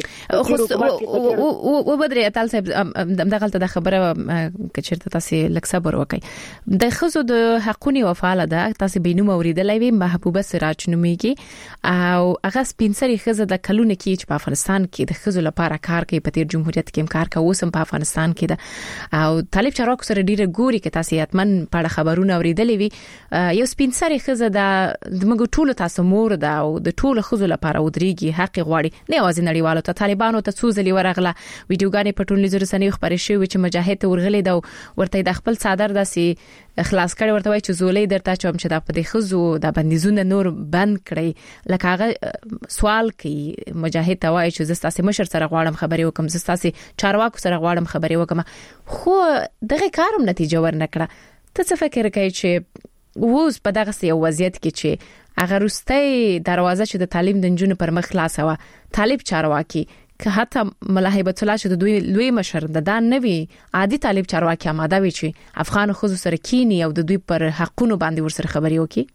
او بدري اتل صاحب دغه ته خبره کچرته تاسو لک صبر وکي د خزو د حقونی وفاله ده تاسو بینو اوریدلای وي محبوب محبوبه سراج نوميږي او هغه سپینسري خزه د کلونه کې په افغانستان کې د خزو لپاره کار کوي په تیر جمهوریت کې کار کوي اوس په افغانستان کې ده او طالب چارواکو سره ډیره ګوري کې تاسو یاتمن په خبرونه اوریدلې وي یو سپینسري خزه د موږ ټول تاسو مور ده او د ټول خزو لپاره ودرېږي حق غواړي نه یوازې نړیوالو ته طالبانو ته څوزلي ورغله ویډیوګانې په ټولنیزو رسنیو خبرې شوې چې مجاهد ورغلي دا ورته د خپل صادر داسې خلاص کړي ورته وای چې زولې درته چوم چې د په خزو د بندیزونه نور بند کړي لکه هغه سوال کوي مجاهد ته وای چې زستاسي مشر سره غواړم خبرې وکم زستاسي چارواکو سره غواړم خبرې وکم خو دغه کاروم نتیجه ورنکړه ته څه فکر کوي چې ووز په دغه یو وضعیت کې چې هغه روستي دروازه چې د تعلیم د جنونو پر مخ خلاصه و طالب چارواکي که حتی ملاحبت الله چې د دوی لوی مشر د دان نوي عادي طالب چارواکي آماده وي چې افغان خو سره کینی او د دوی پر حقونو باندې ورسره خبري وکي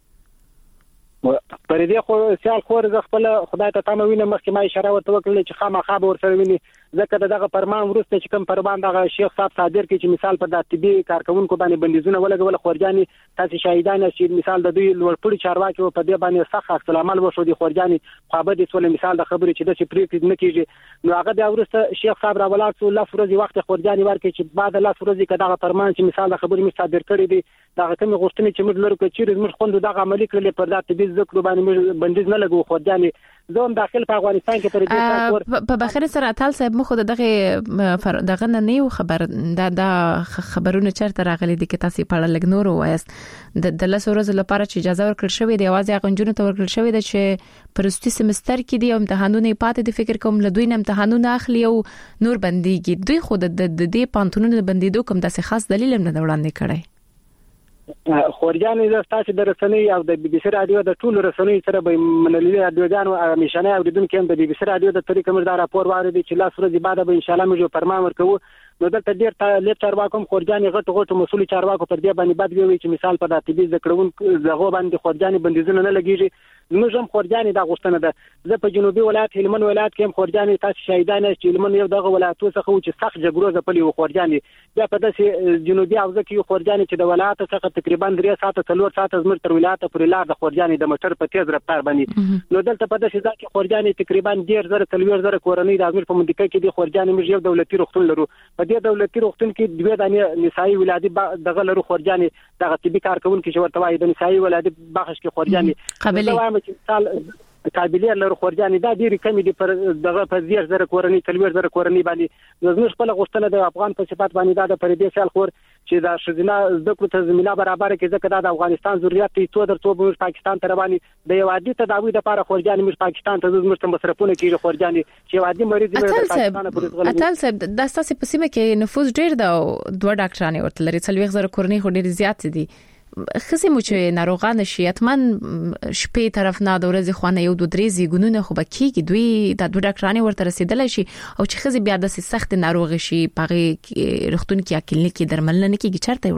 پر دې خو سیال خور ز خپل خدای ته تموینه مخکې ما اشاره ورته وکړل چې خامخا به ورسره ویني ځکه دغه فرمان ورسته چې کوم فرمان دغه شیخ صاحب صادر کې چې مثال پر د طبي کارکونکو باندې بندیزونه ولګول خورجاني تاسو شاهدان چې مثال د دوی لوړپوړي چارواکي په دې باندې سخت عکس العمل وشو دي خورجاني خو به د ټول مثال د خبرې چې د پریکړې نه کیږي نو هغه د ورسته شیخ صاحب راولات الله فرضي وخت خورجاني ورکړي چې بعد الله فرضي کداغه فرمان چې مثال د خبرې مصادر کړی دي دغه کوم غوښتنې چې موږ لرو چې موږ خوند دغه عملي کړل پر د طبي ذکر باندې بندیز نه لګو خورجاني زوم داخل په افغانستان کې پر دې په بخیر سره اتل صاحب مخ د دغه نه خبر دا خبرونه چرته راغلي دي کې تاسو په اړه لګنور وایست د لاسو ورځې لپاره چې اجازه ورکړل شوې دی اوازه غنجونو ته ورکړل شوې ده چې پرستی سمستر کې دی امتحانونه پاتې د فکر کوم لدوی نه امتحانونه اخلي او نور بنديږي دوی خود د دې پانتونونو بندیدو کوم داسې خاص دلیل هم نه وړاندې کړی خورجاني د تاسو د رسنۍ او د بي بي سي رادیو د ټولو رسنۍ سره به منللي رادیوګانو همیشنه اوریدونکو هم د بي بي سي رادیو د طریقې مردار راپور واردي چې لاس ورځې بعد به ان شاء الله موږ فرمان ورکوو نو دلته ډیر لیټ چارواکو خورجاني غټ مسؤل چارواکو پر دې باندې بد وی چې مثال په د طبي ذکرون زغو باندې خورجاني بندیزونه نه لګیږي موږ هم خورجاني دا غوښتنه ده زه په جنوبي ولایت هلمند ولایت کې هم خورجاني تاسو شاهدان چې هلمند یو دغه ولایتو څخه چې سخت جګړو ځپلي و خورجاني بیا په داسې جنوبي حوزه کې خورجاني چې د ولایت څخه تقریبا 3 ساعته 4 ساعته زمر تر ولایت پورې لار د خورجاني د موټر په تیز رفتار باندې نو دلته په داسې ځکه خورجاني تقریبا 1.3 کورنۍ د امیر په منطقه کې د خورجاني موږ یو دولتي روغتون لرو په دې دولتي روغتون کې دوه دانې نسایي ولادي دغه لرو خورجاني دغه طبي کارکونکو چې ورته وایي د نسایي ولادي بخش کې خورجاني قابلیت لرو خورجاني دا ډیره کمی دي پر دغه په 1.0 کورنۍ 3.0 کورنۍ باندې زموږ خپل غوښتنه د افغان په صفات باندې د پردي سال خور چې دا شذنا ذکر ته زمينه برابر کې ځکه د افغانستان ضرورت ته تو درته په پاکستان ته رواني د یو عادي تداوی لپاره خورجاني موږ پاکستان ته زموږ مصرفونه کیږي خورجاني چې عادي مریض د پاکستان په ورغلي اتل صاحب د تاسو په سیمه کې نفوذ ډیر دا دوه ډاکټرانه ورته لري 3.0 کورنۍ خو ډیر زیات دي خزي مو چې ناروغان شي اتمن شپې طرف نه د ورځې خوانه یو 2-3 زیګونونه خو بکیږي دوی د دوه ډاکټرانه ورته رسیدل شي او چې خزي بیا د سخت ناروغ شي پغه رختون کې کلینیک کې درملنه نه کیږي چرته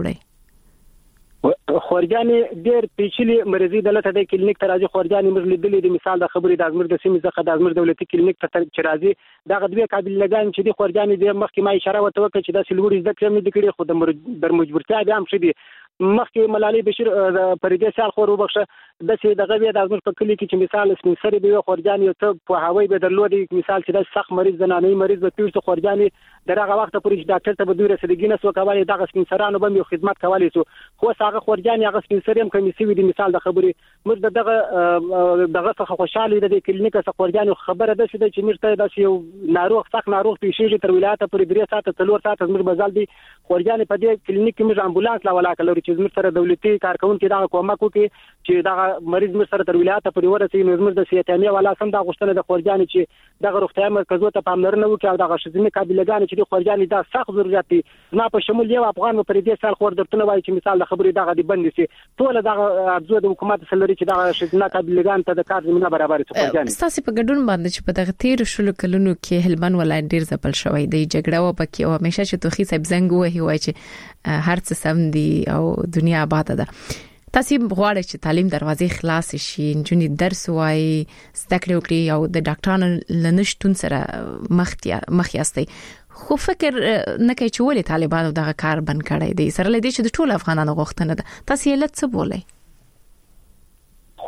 وړي خورجاني ډېر پیچلي مریضي دلته د کلینیک ته راځي خورجاني موږ لیدلې د مثال د خبرې د ازمر د سیمې څخه د ازمر دولتي کلینیک ته چې راځي دا غدوی قابل لګان چې د خورجاني د مخکې ما اشاره وته وکړه چې د سلوړي ذکر مې د کړي خو د مجبورتیا به هم شدي مخکې ملالي بشیر پردې سال خور وبخښه د سې دغه وی د ازمر په کلی کې چې مثال سپینسري به خورجاني ته په هوای به درلودي مثال چې د سخت مریض زنانه مریض به پیښ خورجاني دغه وخت پورې ډاکټر ته به دوی رسیدګي نه سو کولای دغه سپینسرانو به یو خدمت کولای سو خو هغه خورجاني هغه سپینسري هم کمیسي وي د مثال د خبرې موږ دغه څخه خوشاله د کلینیک څخه خورجاني خبره ده چې موږ ته د یو ناروغ سخت ناروغ پیښیږي تر ولایت پورې 3 ساعته 4 ساعته موږ بزال دي خورجاني په دې کلینیک کې موږ امبولانس لا ولا کلو چې موږ سره دولتي کارکونکو دا کومک کوي چې دا مریض موږ سره تر ولایت پورې ورسېږي نو موږ د سیاتامي ولا سم دا غوښتنه د خورجاني چې دغه روغتیا مرکزو ته پاملرنه وکړي او دغه شذمي قابلیتګان چې د خورجاني دا سخت ضرورت دي نه په شمول یو افغان په دې سال خور درته وایي چې مثال د خبرې دغه دی بند شي ټول دغه ابزو د حکومت سره چې دغه شذمي قابلیتګان ته د کار زمينه برابر شي خورجاني تاسو په ګډون باندې چې په دغه تیر شلو کلونو کې هلمند ولایت ډیر ځپل شوی دی جګړه و پکې او همیشه چې توخي صاحب زنګ وایي چې هر څه سم دي او دنیا آباد ده تاسو غواړئ چې تعلیم دروازې خلاص شي نجونې درس وایي زده کړې وکړي او د ډاکټرانو لنشتون سره مخ یاستئ خو فکر نه کوي چې ولې طالبانو دغه کار بند کړی دی سره لدی چې د ټول افغانانو غوښتنه ده تاسو یې لڅ بولئ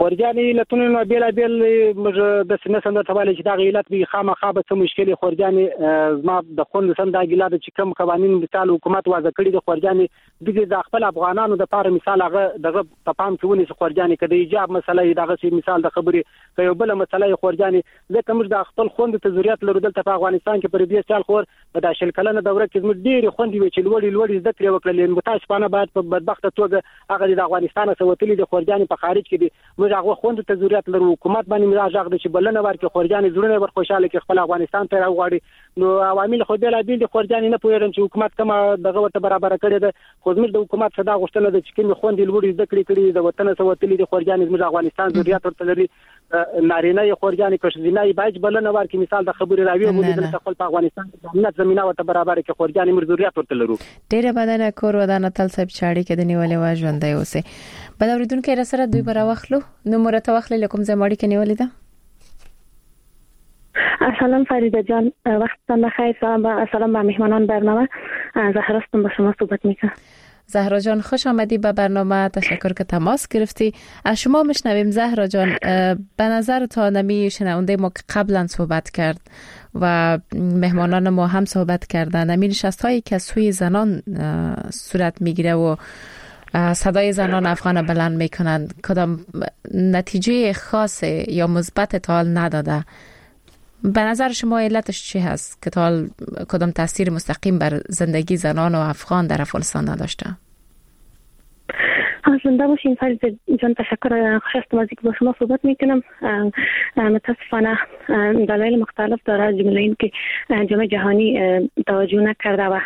خورجاني علتونه بیل د سینه سند تباله چې دا علت به خامخا به څه مشکل خورجاني ما د خوند سند دا ګلاده چې کوم قوانين مثال حکومت وضع کړی د خورجاني د خپل افغانانو د لپاره مثال هغه دغه تپام کوي چې خورجاني کده ایجاب مسله دغه شی مثال د خبرې کوي بل مسله خورجاني ځکه موږ د خپل خوند ته ضرورت لرو دلته په افغانستان کې پر دې سال خور په د شل کلنه دوره کې موږ ډېر خوند وی چې لوړی زده کړې وکړل متاسفانه بعد په بدبخت توګه هغه د افغانستان سره وتلی د خورجاني په خارج کې دي موږ هغه خوند ته ضرورت لرو حکومت باندې موږ هغه چې بلنه ورکړي خورجاني زړونه ور خوشاله کې خپل افغانستان ته راوغاړي نو عوامل خو بل د خورجاني نه پوهیږم چې حکومت کومه دغه ورته برابر کړي ده خو زموږ د حکومت صدا غوښتنه ده چې کوم خوند لوړی زده کړي د وطن سره وتلی د خورجاني زموږ افغانستان ضرورت ورته لري نارینه خورجاني کښ باج بلنه ورکړي مثال د خبرې راوي موږ د خپل افغانستان د امنیت زمينه ورته برابر کې خورجاني موږ ضرورت ورته لرو ډېر بدنه کور ودانه تل صاحب چاړي کې د نیولې و ژوندۍ اوسه بل اوریدونکو را سره دوی بر واخلو نو مرته واخلې لکم زماړي کې نیولې ده سلام فریده جان وقتتان بخیر سلام به مهمانان برنامه زهرا هستم با شما صحبت میکنم زهرا جان خوش آمدی به برنامه تشکر که تماس گرفتی از شما میشنویم زهرا جان به نظر تا نمی شنونده ما که قبلا صحبت کرد و مهمانان ما هم صحبت کردن نمی نشست هایی که سوی زنان صورت میگیره و صدای زنان افغان بلند میکنن کدام نتیجه خاص یا مثبت تا حال نداده به نظر شما علتش چی هست که تا حال کدام تاثیر مستقیم بر زندگی زنان و افغان در افغانستان نداشته؟ زنده باشین فرید جان تشکر خوش هستم از اینکه با شما صحبت میکنم متاسفانه دلایل مختلف داره جمله این که جامعه جهانی توجه نکرده و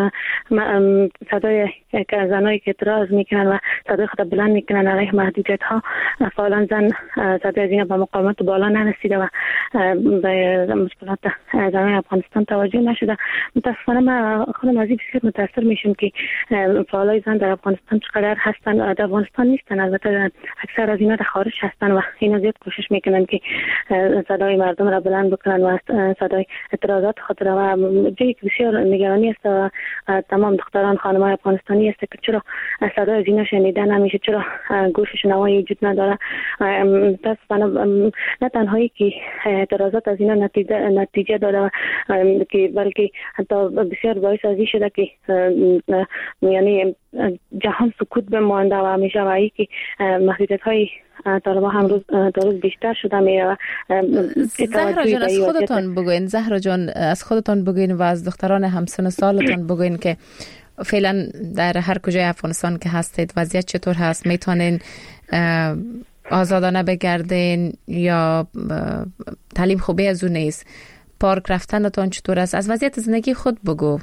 صدای زنایی که اعتراض میکنن و صدای خود بلند میکنن علیه محدودیت ها فعلا زن صدای زینا به مقاومت بالا نرسیده و به مشکلات زنان افغانستان توجه نشده متاسفانه ما خودم از این بسیار متاثر میشم که فعالای زن در افغانستان چقدر هستن در افغانستان نیستن البته اکثر از اینا در خارج هستن و اینا زیاد کوشش میکنن که صدای مردم را بلند بکنن و صدای اعتراضات خود را و جایی که بسیار نگرانی است و تمام دختران خانم‌های افغانستانی است که چرا صدای از اینا شنیده نمیشه چرا گوش شنوایی وجود نداره متاسفانه نه تنهایی که اعتراضات از اینا نتیجه داده که بلکه حتی بسیار باعث از این شده که یعنی جهان سکوت بمانده و همیشه وایی که محدودیت‌های طالبان هم روز بیشتر شده میره. زهرا جان از خودتان بگوین زهرا جان از خودتان بگوین و از دختران همسن سالتان بگوین که فعلا در هر کجای افغانستان که هستید وضعیت چطور هست میتونین آزادانه بگردین یا تعلیم خوبی از اون نیست پارک رفتنتان چطور است از وضعیت زندگی خود بگو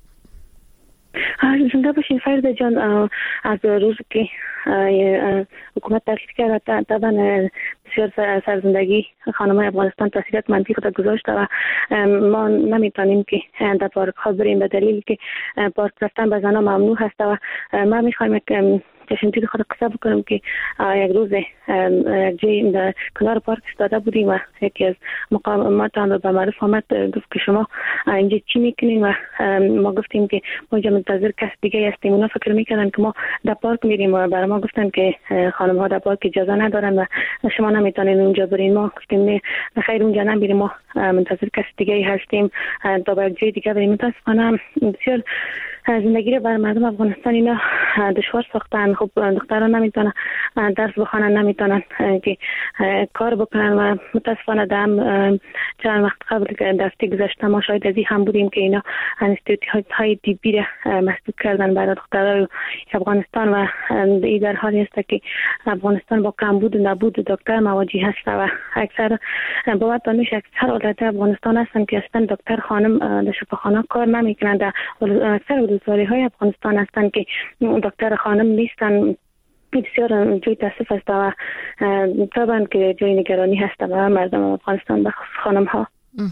زنده باشین فرید جان از روز که حکومت تأسیس کرده طبعا بسیار سرزندگی خانم‌های افغانستان تاثیرات منفی خود گذاشته و ما نمیتونیم که در پارک ها بریم به دلیل که پارک رفتن به زنان ممنوع هست و ما میخوایم که چشمگیر خود قصه بکنم که یک روز یک جای در کنار پارک ایستاده بودیم و یکی از مقاماتان رو به معرف آمد گفت که شما اینجا چی میکنین و ما گفتیم که ما اینجا منتظر کس دیگه هستیم اونا فکر میکردن که ما در پارک میریم و برای ما گفتن که خانم ها در پارک اجازه ندارن و شما نمیتونین اونجا برین ما گفتیم نه خیر اونجا نمیریم ما منتظر کس دیگه هستیم تا به جای دیگه بریم متاسفانه بسیار زندگی رو بر مردم افغانستان اینا دشوار ساختن خب دختران نمیتونن درس بخونن نمیتونن که کار بکنن و متاسفانه دم چند وقت قبل دستی گذشته ما شاید از این هم بودیم که اینا انستیتوت های طبی را مسدود کردن برای دخترای افغانستان و این در حالی است که افغانستان با کمبود و نبود دکتر مواجه هست و اکثر باور دانش اکثر ولایت افغانستان هستن که اصلا دکتر خانم در شفاخانه کار نمیکنند اکثر ولایت‌های افغانستان هستن که دکتر خانم نیستن بسیار جای تاسف است و طبعا که جای نگرانی هست و مردم افغانستان به خانم ها.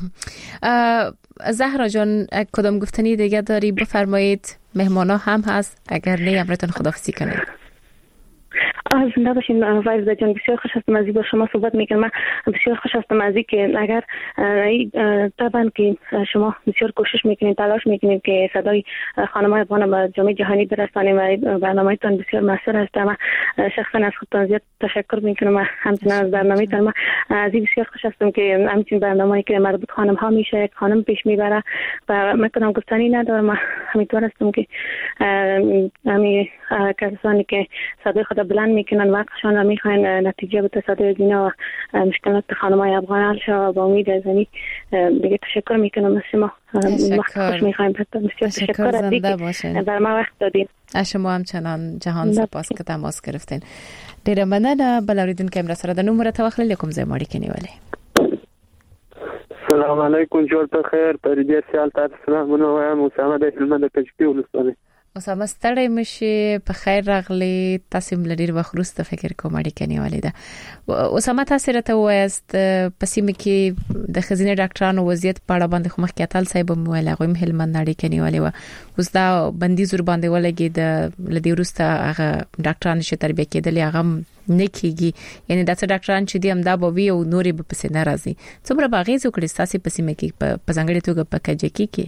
زهرا جان کدام گفتنی دیگه داری بفرمایید مهمانا هم هست اگر نه امرتون خداحافظی کنید. زنده باشین فایزه جان. بسیار خوش هستم از با شما صحبت میکنم. بسیار خوش هستم از اینکه اگر طبعا که شما بسیار کوشش میکنید، تلاش میکنید که صدای خانم‌های افغان به جامعه جهانی برسانید و برنامه‌تان بسیار موثر است. من شخصا از خودتان زیاد تشکر میکنم، همچنین از برنامه‌تان. من از این بسیار خوش هستم که همین برنامه‌ای که مربوط خانم‌ها میشه، خانم پیش میبره و من گفتنی ندارم. امیدوار هستم که همین کسانی که صدای خود بلند میکنن وقتشان را میخواین نتیجه به تصادف دینا و مشکلات خانم‌های افغان حل شود. با امید از این دیگه تشکر میکنم. شما وقت خوش میخوایم. بسیار تشکر از اینکه در ما وقت دادین. شما همچنان جهان سپاس که تماس گرفتین. ډیره مننه. بل اوریدونکو هم سره د نومره توخل کوم ځای مړی کني ولی. السلام علیکم، جوړ په خیر. پر دې سیال تاسو سلامونه وایم. اسامه د هلمند کچپی ولسوالۍ. اسامه ستړی مشي، په خیر راغلی. تاسو ملډیر وخروست فکر کوم اړ کني ولیدا. اسامه تاسو راته وایست پسې مکي د خزینه ډاکټرانو وضعیت په اړه باندې خو مخکېتال صاحب مویل غویم هلمند اړ کني ولی و اوس دا بندیز ور باندې ولګي د لدی ورسته هغه ډاکټران چې تربیه کېدل هغه نکېږي، یعنی دا څه ډاکټران چې دی هم دا به وی او نوري به پسې ناراضي. څومره باغې وکړي تاسو پسې مکي په ځنګړې توګه په کجکی کې؟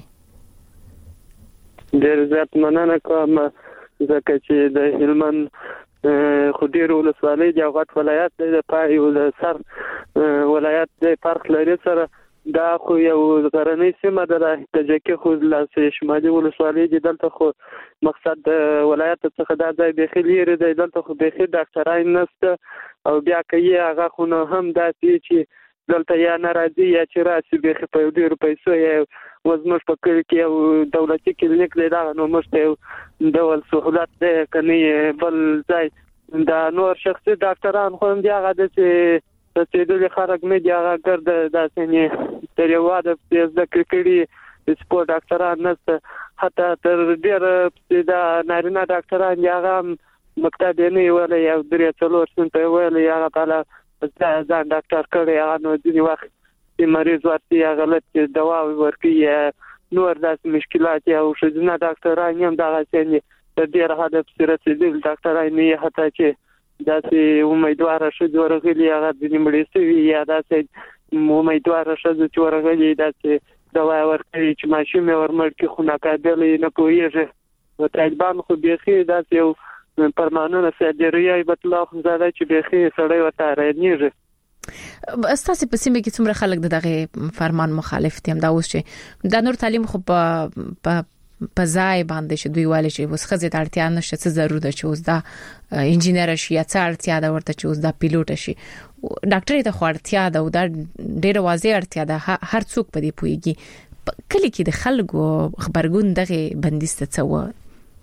ډېر زیات مننه کوم ځکه چې د هلمند خو ډېر ولسوالۍ د غټ ولایت د پای ول سر ولایت د فرق لري سره دا خو یو غرنۍ سیمه ده. د جکی خو د شمالي ولسوالۍ د دلته خو مقصد د ولایت څخه د ځای به خلیری د دلته خو به خې ډاکټرای نشته او بیا کوي هغه خو نه هم داسې چې دلته یا ناراضي یا چې راسي به خې په ډېر پیسو یا وزمش په کلی کې یو دولتي کلینیک دی، دا نو مشته یو ډول سہولت ده کني بل ځای دا نور شخصي ډاکټران خو هم دی هغه د چې د خلک نه دی هغه ګرد داسې نه تر یو واده د کرکټي سپورت ډاکټران نشته. حتی تر ډېر د نارینه ډاکټران هغه مکتب نه ویل یو درې څلور سنت ویل هغه تعالی ځان ډاکټر کړي هغه نو ځینې وخت چې مریض ورته غلط دوا ورکړي نور داسې مشکلات او شذنا ډاکټران هم دا غوښتنې د ډېر هدف سره چې ډاکټران نه هتا چې داسې امیدوار شې ورغلي هغه د نیمړې یا داسې امیدوار شې چې ورغلي داسې دوا ورکړي چې ماشوم ورمړ کې خو ناقابل نه پوهیږي. و طالبان خو بيخي داسې یو پرمانونه صدریه بتلا خو زاده چې بيخي سړی وته رانیږي. استاسې په سیمه کې څومره خلک دغه فرمان مخالف دي؟ هم دا اوس چې د نور تعلیم خو په ځای باندې چې دوی والی چې اوس خزه اړتیا نشته، څه ضرورت ده چې اوس دا انجینر شي یا څه اړتیا ده ورته چې اوس دا پیلوټ شي. ډاکټر ته خو اړتیا ده او دا ډېر واضح اړتیا ده، هر څوک په دې پويږي. کله کې د خلکو خبرګون دغه بندیز ته څه و؟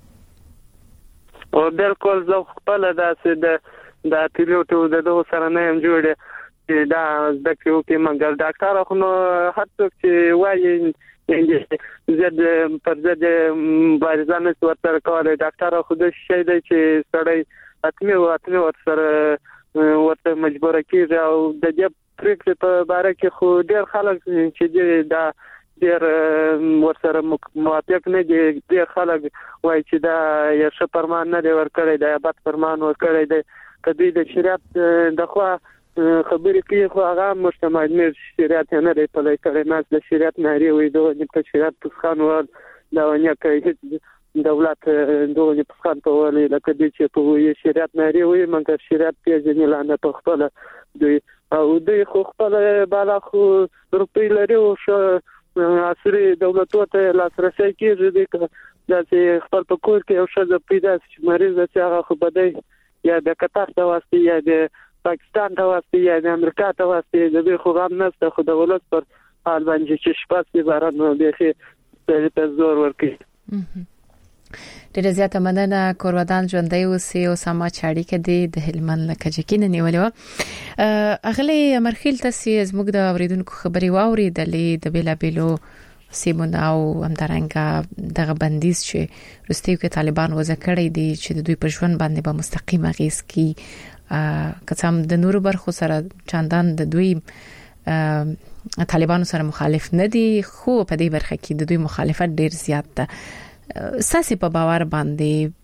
او بالکل زه خپل داسې د پیلوټ د دوه سره نه هم جوړه دا د کیو کې منګل ډاکټر خو نو هر څوک چې وایي زد پر زد بارزانه ورته کوله ډاکټر خو د شي دی چې سړی اتمه ورسره ورته مجبور کیږي او د دې پریکړې په باره کې خو ډېر خلک چې دا ډېر ورسره موافق نه دي. ډېر خلک وایي چې دا یو څه فرمان نه دی ورکړی، دا بد فرمان ورکړی دی. کدی د شریعت د خو خبرې کوي خو هغه مجتمع نه شریعت نه دی په لای کړی، نه د شریعت ناری وي دوه په شریعت پسخان ور دا ونیا کوي دولت دوه پسخان په ولې لکه دې چې په شریعت ناری وي مګر شریعت پیژنې لاندې په خپل دوی او دوی خو خپل بالا خو روپی لري او عصري دولتو ته لاسرسي کیږي چې خپل په کور کې یو څه پیدا شي مریض چې هغه خو بده یا د قطر ته واسطه یا د پاکستان ته واسطه یا د امریکا ته واسطه د دې خو غم نشته، خو د ولادت پر حال باندې چې شپږ باران نو به په زور ورکړي. ډېر زیاته مننه. کوروادان ژوندۍ اوسې او سما چاړي کې د هلمند لکه جکینه نیولې و. اغلی امرخیل تاسو زموږ د اوریدونکو خبري واوریدلې د بیلا بیلو سیمونه او همدارنګه دغه بندیز چې رستیو کې طالبان وځ کړی دي چې د دوی په ژوند باندې به مستقیم اغیز کی کڅام د نورو برخو سره چاندان د دوی طالبانو سره مخالف نه دي، خو په دې برخه کې د دوی مخالفت ډیر زیات ده. ساسي په باور باندې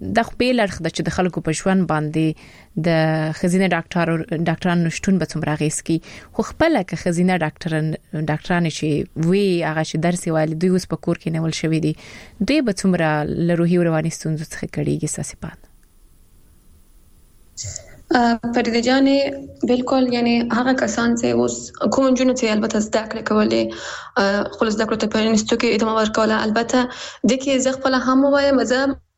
د خپل اړخ د چې د خلکو په ژوند باندې د خزینه ډاکټرانو شتون به څومره غیس کی خو خپل که خزینه ډاکټران چې وی هغه چې درس ویل دوی اوس په کور کې نیول شوی دي دوی به څومره له روحي او رواني ستونزو څخه کړيږي ساسي فريده جانې بالکل یعنی هغه کسان چې اوس کوم جنونه چې البته زده کړې کولې خپل زده کړو ته په انستیتوت کې ادامه ورکوله البته د کې زه خپل هم وایم زه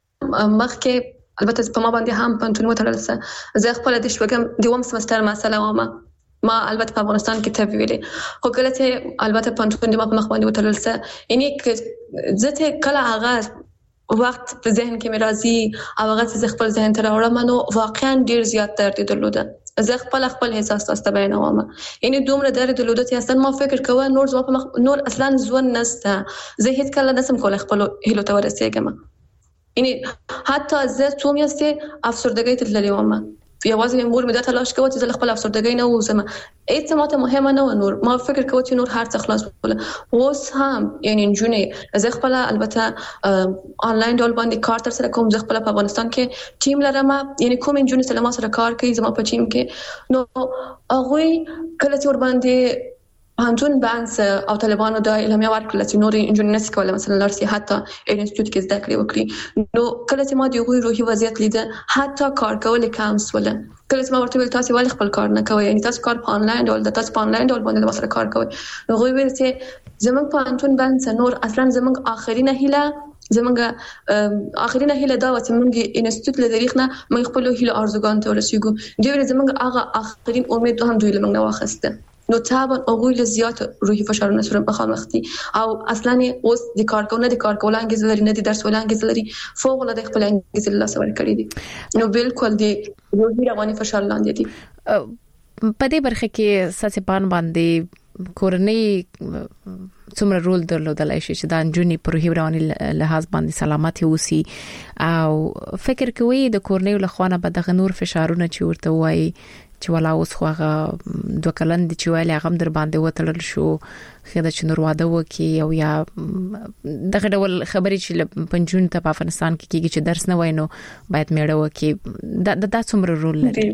مخکې البته په ما باندې هم پنځونه وترلسه زه خپل د شوګم دوم سمستر مسله ما البته په افغانستان کې ته ویلې خو کله چې البته پنځونه ما په مخ باندې وترلسه یعنی زه کله هغه وخت په ذهن کې مرضی او هغه چې خپل ذهن ته راوړم نو واقعا ډیر زیات درد درلوده زه خپل احساس تاسو ته بیانوم یعنی دومره درد درلوده چې اصلا ما فکر کوم نور اصلا ځوان نسته زه هیڅ کله نسم کولای خپل هیلو ته ورسېږم یعنی حتی زه څوم یسته افسردګۍ ته تللی وم یوازې مور مې دا تلاش کوي چې زه خپل افسردګۍ نه ووسم هیڅ ماته مهمه نه و نور ما فکر کوم چې نور هر څه خلاص وله اوس هم یعنی جونې زه خپل البته آنلاین ډول باندې کار تر سره کوم زه خپل په افغانستان کې ټیم لرم یعنی کوم جونې سره ما سره کار کوي زما په ټیم کې نو هغه کله چې ور باندې پانتون بانس او طالبانو د اعلامیه ورکړه چې نور انجنیر نس کوله مثلا لارسي حتی انستیتوت کې زده کړې وکړي نو کله چې ما د روحي وضعیت لیده حتی کار کول کمس ولا کله چې ما ورته ویل تاسو ولې خپل کار نه کوئ یعنی تاسو کار په آنلاین ډول د تاسو په آنلاین ډول باندې وسره کار کوئ نو غوي ویل چې زمونږ پانتون بانس نور اصلا زمونږ اخرینه هیله زمونږ اخرینه هیله دا و چې موږ انستیتوت له تاریخ نه موږ خپل هیله ارزوګان ته ورسېږو دوی زمونږ هغه اخرین امید هم دوی له موږ نه واخسته نو طبعا هغوی له زیات روحي فشارونو سره مخامخ دي او اصلا اوس د کارکونه د کارکول انګیزه لري نه د درس ول انګیزه لري فوق العاده خپل انګیزه له لاسه ورکړي دي نو بالکل د روحي رواني فشار لاندې دي په دې برخه کې ساسپان باندې کورنۍ څومره رول درلودلای شي چې د انجونی پر روحي رواني لحاظ باندې سلامت اوسي او فکر کوي د کورنۍ له خوانه به د نور فشارونه چې ورته وایي چې ولا اوس خو هغه دوه کلن دي چې ویل هغه در باندې وتلل شو خدای چې نور واده وکي او یا دغه ډول خبرې چې پنځون ته په افغانستان کې کیږي چې درس نه وینو باید میړه وکي دا څومره رول لري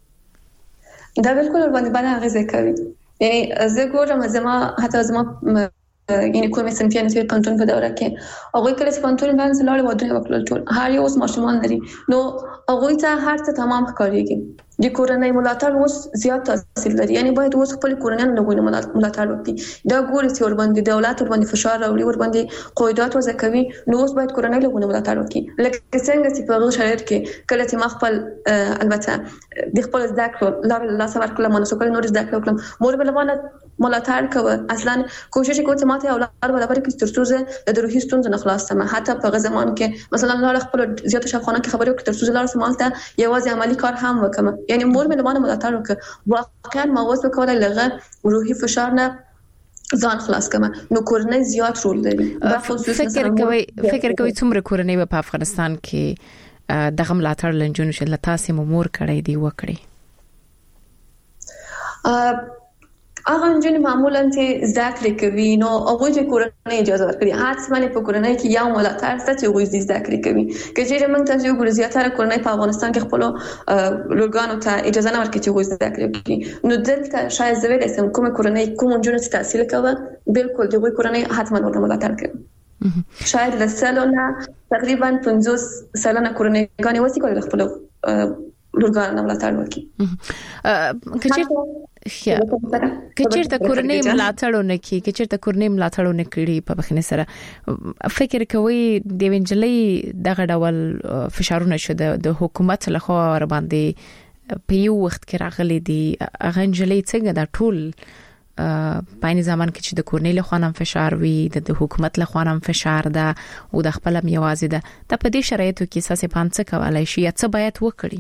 دا بالکل باندې غږ کوي یعنی زه ګورم زما یعنی کومه سنفیان چې پنځون په دوره کې هغه کله چې پنځون باندې لاړ ودونه وکړل ټول هر یو اوس ماشومان لري نو هغه ته هر څه تمام ښکاريږي د کورنۍ ملاتړ اوس زیات تاثیر لري یعنی باید اوس خپل کورنۍ نه غوښنه ملاتړ وکړي دا ګوري چې ور باندې دولت ور باندې فشار راوړي ور باندې قواعد وضع کوي نو اوس باید کورنۍ له غوښنه ملاتړ وکړي لکه څنګه چې په هغه شرایط کې کله چې ما خپل البته د خپل زده کړو لا الله سره کله مونږ سره نور زده کړو مور بل باندې ملاتړ کوي اصلا کوشش کوي چې ماته اولاد برابر کې ترڅو د روحي ستونزو نه خلاص سم حتی په زمان کې مثلا لا خپل زیات شفافانه کې خبرې وکړي ترڅو لار سمالته یوازې عملی کار هم وکم یعنی مور مې له ملاتړ وکړ واقعا ما وځو کولای لغه روحي فشار نه ځان خلاص کما نو کورنۍ زیات رول لري فکر کوي څومره کورنۍ په افغانستان کې دغه ملاتړ لنجون شل تاسو مور کړی دی وکړي هغه انجن معمولا چې زده کړې کوي نو هغه چې کورنۍ اجازه ورکړي حتماً په کورنۍ کې یو ملاتړ ست چې هغه زده کړې کوي کله موږ تاسو یو ګور زیاتره کورنۍ په افغانستان کې خپل لورګانو ته اجازه نه ورکړي چې هغه زده کړي نو دلته شاید زه ویل کوم کورنۍ کوم انجن چې تحصیل کوي بالکل دغه کورنۍ حتماً ورته ملاتړ کوي شاید د سالونه تقریبا 50 سالانه کورنۍ وسی کوي خپل لورګانو ملاتړ وکړي کچېرته کورنۍ ملاتړونه کوي کچېرته کورنۍ ملاتړونه کوي په بخنه سره فکر کوي د وینجلې دغه ډول فشارونه شو د حکومت له خوا ور باندې په یو وخت کې راغلي دي هغه انجلې څنګه دا ټول په نظام کې چې د کورنۍ له خوا هم فشار وي د حکومت له خوا هم فشار ده او د خپل میوازي ده ته په دې شرایطو کې ساسې پانڅ کولای شي څه باید وکړي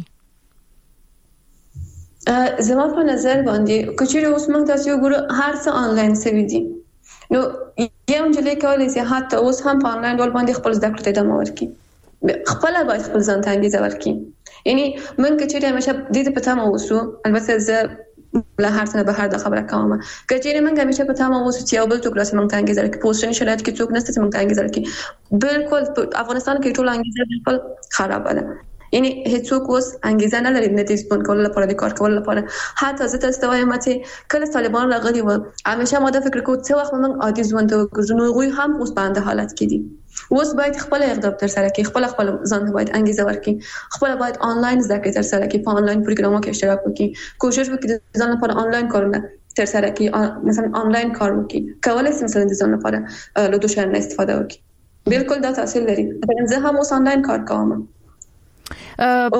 زما په نظر باندې کچېره اوس موږ تاسو ګورو هر څه آنلاین سوي دي نو یو انجلې کولای شي حتی اوس هم په آنلاین ډول باندې خپل زده کړې ته ادامه ورکړي خپل باید خپل ځان ته انګیزه ورکړي یعنی موږ کچېره همیشه د دې په تمه اوسو البته زه له هر څه به هر د خبره کوم کچېره منګه همیشه په تمام اوس چې یو بل څوک راځي مونږ ته انګیزه لري پوسټنی شرایط کې څوک نشته چې مونږ ته انګیزه لري بالکل په افغانستان کې ټول انګیزه بالکل خراب ده یعنی هیڅوک اوس انګیزه نه لري د دې سپون کول لپاره د کار کول لپاره حتی زه تاسو ته وایم چې کله طالبان راغلي و همیشه ما د فکر کوم څه وخت موږ عادي ژوند وکړو نو غوي هم اوس باندې حالت کې دي اوس باید خپل اقدام تر سره کړي خپل ځان باید انګیزه ورکړي خپل باید آنلاین زده کړې تر سره کړي په آنلاین پروګرامونو کې اشتراک وکړي کوشش وکړي ځان لپاره آنلاین کارونه تر سره کړي مثلا آنلاین کار وکړي کولای شي مثلا ځان لپاره له دوشن استفاده وکړي بالکل دا تاثیر لري زه هم اوس آنلاین کار کوم په